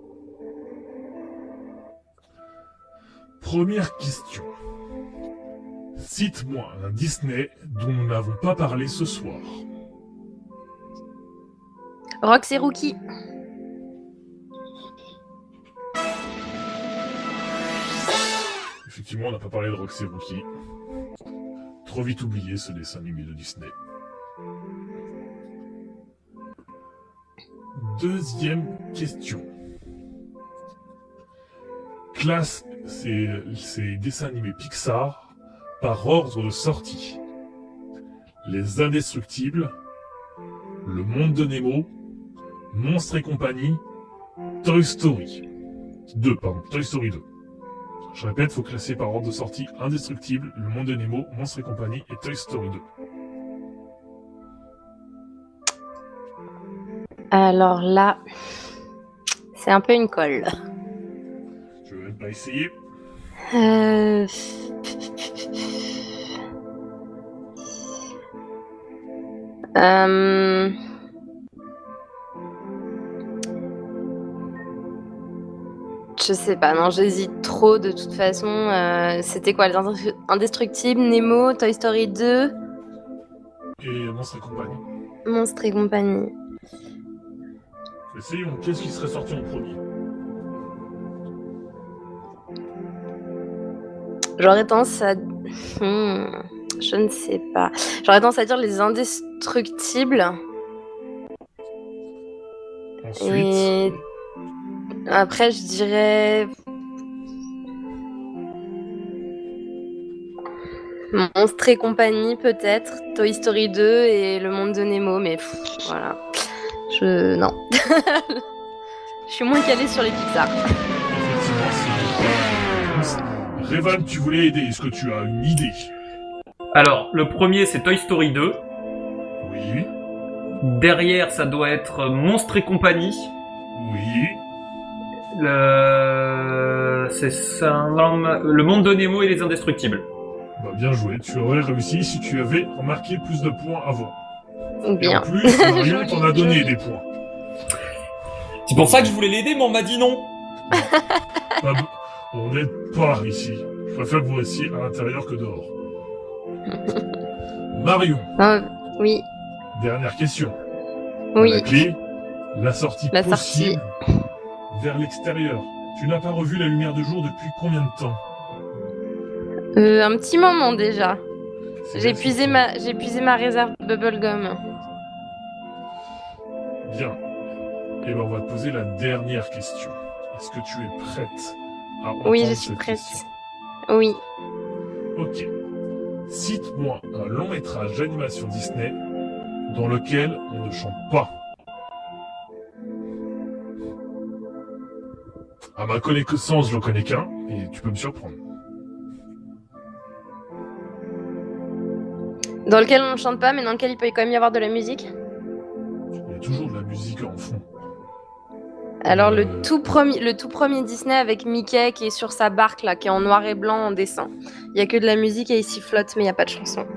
Première question. Cite-moi un Disney dont nous n'avons pas parlé ce soir. Rox et Rookie. Effectivement, on n'a pas parlé de Rox et Rookie. Trop vite oublié ce dessin animé de Disney. Deuxième question. Classe ces dessins animés Pixar par ordre de sortie. Les Indestructibles, Le Monde de Nemo, Monstres et compagnie, Toy Story 2. Toy Story 2. Je répète, faut classer par ordre de sortie Indestructible, Le Monde de Nemo, Monstres et compagnie et Toy Story 2. Alors là, c'est un peu une colle. Je vais même pas essayer. Je sais pas, non, j'hésite trop de toute façon. C'était quoi, les Indestructibles, Nemo, Toy Story 2 Et Monstres et compagnie. Monstres et compagnie. Essayons, qu'est-ce qui serait sorti en premier? J'aurais tendance à... je ne sais pas. J'aurais tendance à dire les Indestructibles. Ensuite... Et... Après, je dirais... Monstres et compagnie, peut-être. Toy Story 2 et Le Monde de Nemo, mais voilà. Non. Je suis moins calée sur les Pixar. Revan, tu voulais aider, est-ce que tu as une idée? Alors, le premier, c'est Toy Story 2. Oui. Derrière, ça doit être Monstres et compagnie. Oui. C'est ça, Le Monde de Nemo et les Indestructibles. Bah, bien joué, tu aurais réussi si tu avais remarqué plus de points avant. Bien. Et en plus, Marion t'en a donné des points. C'est pour ça que je voulais l'aider, mais on m'a dit non. On n'aide pas ici. Je préfère que vous restiez à l'intérieur que dehors. Marion. Oui. Dernière question. Oui. La clé, la sortie possible vers l'extérieur. Tu n'as pas revu la lumière de jour depuis combien de temps? Un petit moment déjà. J'ai épuisé ma réserve bubblegum. Bien. Et ben on va te poser la dernière question. Est-ce que tu es prête à entendre Oui, je suis cette prête. question? Oui. Ok. Cite-moi un long métrage d'animation Disney dans lequel on ne chante pas. À ma connaissance, je n'en connais qu'un, et tu peux me surprendre. Dans lequel on ne chante pas, mais dans lequel il peut quand même y avoir de la musique. Il y a toujours de la musique en fond. Alors le tout premier Disney avec Mickey qui est sur sa barque là, qui est en noir et blanc en dessin. Il y a que de la musique et il s'y flotte, mais il n'y a pas de chanson.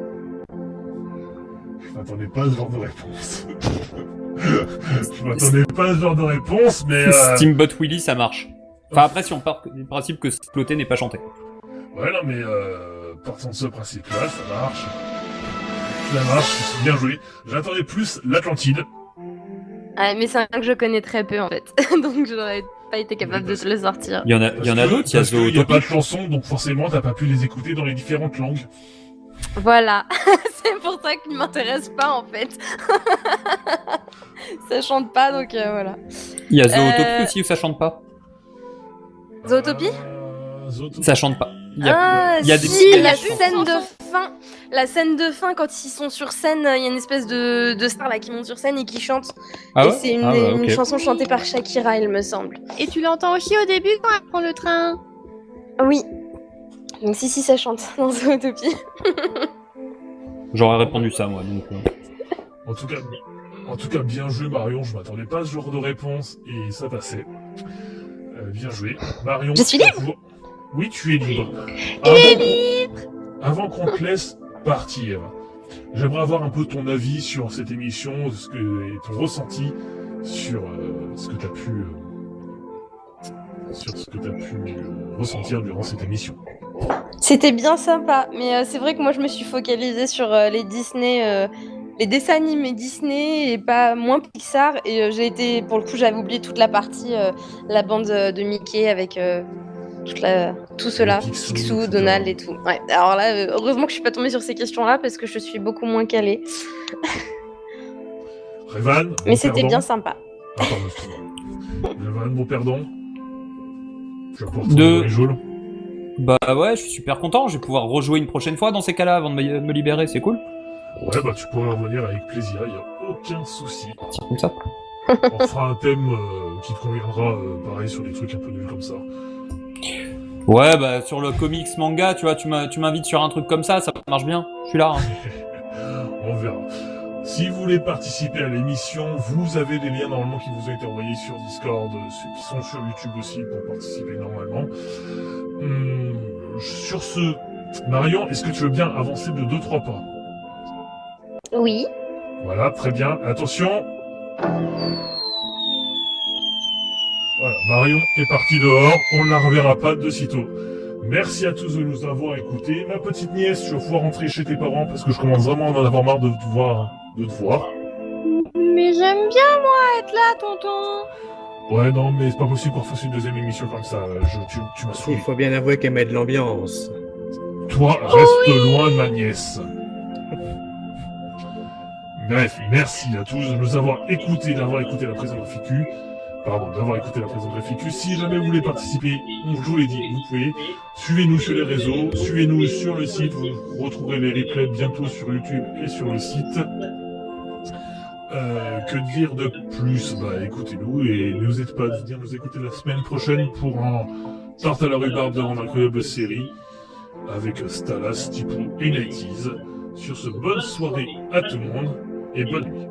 Je m'attendais pas à ce genre de réponse. Je m'attendais pas à ce genre de réponse, mais... Steamboat Willie, ça marche. Enfin après, si on part du principe que Sploté n'est pas chanté. Ouais, non, mais partant de ce principe-là, ça marche. Ça marche, c'est bien joué. J'attendais plus l'Atlantide. Ah, mais c'est un que je connais très peu en fait, donc je n'aurais pas été capable de le sortir. Il y en a d'autres, il y a Parce qu'il n'y a pas de chansons, donc forcément t'as pas pu les écouter dans les différentes langues. Voilà, c'est pour ça qu'il m'intéresse pas en fait. Ça chante pas donc voilà. Il y a Zootopie aussi où ça chante pas. Zootopie Ça chante pas. Il y a, la scène de fin. La scène de fin, quand ils sont sur scène, il y a une espèce de star là qui monte sur scène et qui chante. Ah et ouais c'est une chanson chantée par Shakira, il me semble. Et tu l'entends aussi au début quand elle prend le train. Oui. Donc si ça chante dans Zootopie. J'aurais répondu ça moi donc. En tout cas, bien joué Marion, je m'attendais pas à ce genre de réponse et ça passait. Bien joué. Marion. Je suis libre. Oui, tu es libre. Avant qu'on te laisse partir, j'aimerais avoir un peu ton avis sur cette émission, et ton ressenti sur ce que tu as pu ressentir durant cette émission. C'était bien sympa, mais c'est vrai que moi je me suis focalisée sur les Disney, les dessins animés Disney et pas moins Pixar. Et pour le coup, j'avais oublié toute la partie, la bande de Mickey avec tout cela, Picsou, Donald et tout. Ouais. Alors là, heureusement que je suis pas tombée sur ces questions-là parce que je suis beaucoup moins calée. Revan, mais c'était bien sympa. Ah, pardon, excuse-moi. Revan, mon perdant. Tu vas pouvoir trouver les jaunes. Bah ouais, je suis super content. Je vais pouvoir rejouer une prochaine fois dans ces cas-là avant de me libérer. C'est cool. Ouais, bah tu pourrais revenir avec plaisir. Il y a aucun souci. C'est comme ça. On fera un thème qui te conviendra, pareil, sur des trucs un peu nuls comme ça. Ouais, bah sur le comics manga, tu vois, tu m'invites sur un truc comme ça marche bien. Je suis là. Hein. On verra. Si vous voulez participer à l'émission, vous avez des liens normalement qui vous ont été envoyés sur Discord, ceux qui sont sur YouTube aussi pour participer normalement. Sur ce, Marion, est-ce que tu veux bien avancer de 2-3 pas? Oui. Voilà, très bien. Attention. Voilà, Marion est partie dehors, on ne la reverra pas de sitôt. Merci à tous de nous avoir écoutés. Ma petite nièce, tu vas pouvoir rentrer chez tes parents parce que je commence vraiment à en avoir marre de te voir. Mais j'aime bien moi être là, tonton. Ouais, non, mais c'est pas possible qu'on fasse une deuxième émission comme ça. Tu m'as saoulé. Il faut bien avouer qu'elle met de l'ambiance. Toi, reste loin de ma nièce. Bref, merci à tous de nous avoir écoutés, d'avoir écouté la présence de FIQ. Si jamais vous voulez participer, je vous l'ai dit, vous pouvez. Suivez-nous sur les réseaux, suivez-nous sur le site, vous retrouverez les replays bientôt sur YouTube et sur le site. Que dire de plus? Bah écoutez-nous et n'hésitez pas à venir nous écouter la semaine prochaine pour un tarte à la rhubarbe dans l'incroyable série avec Stalas, Tipou et Nighties. Sur ce, bonne soirée à tout le monde et bonne nuit.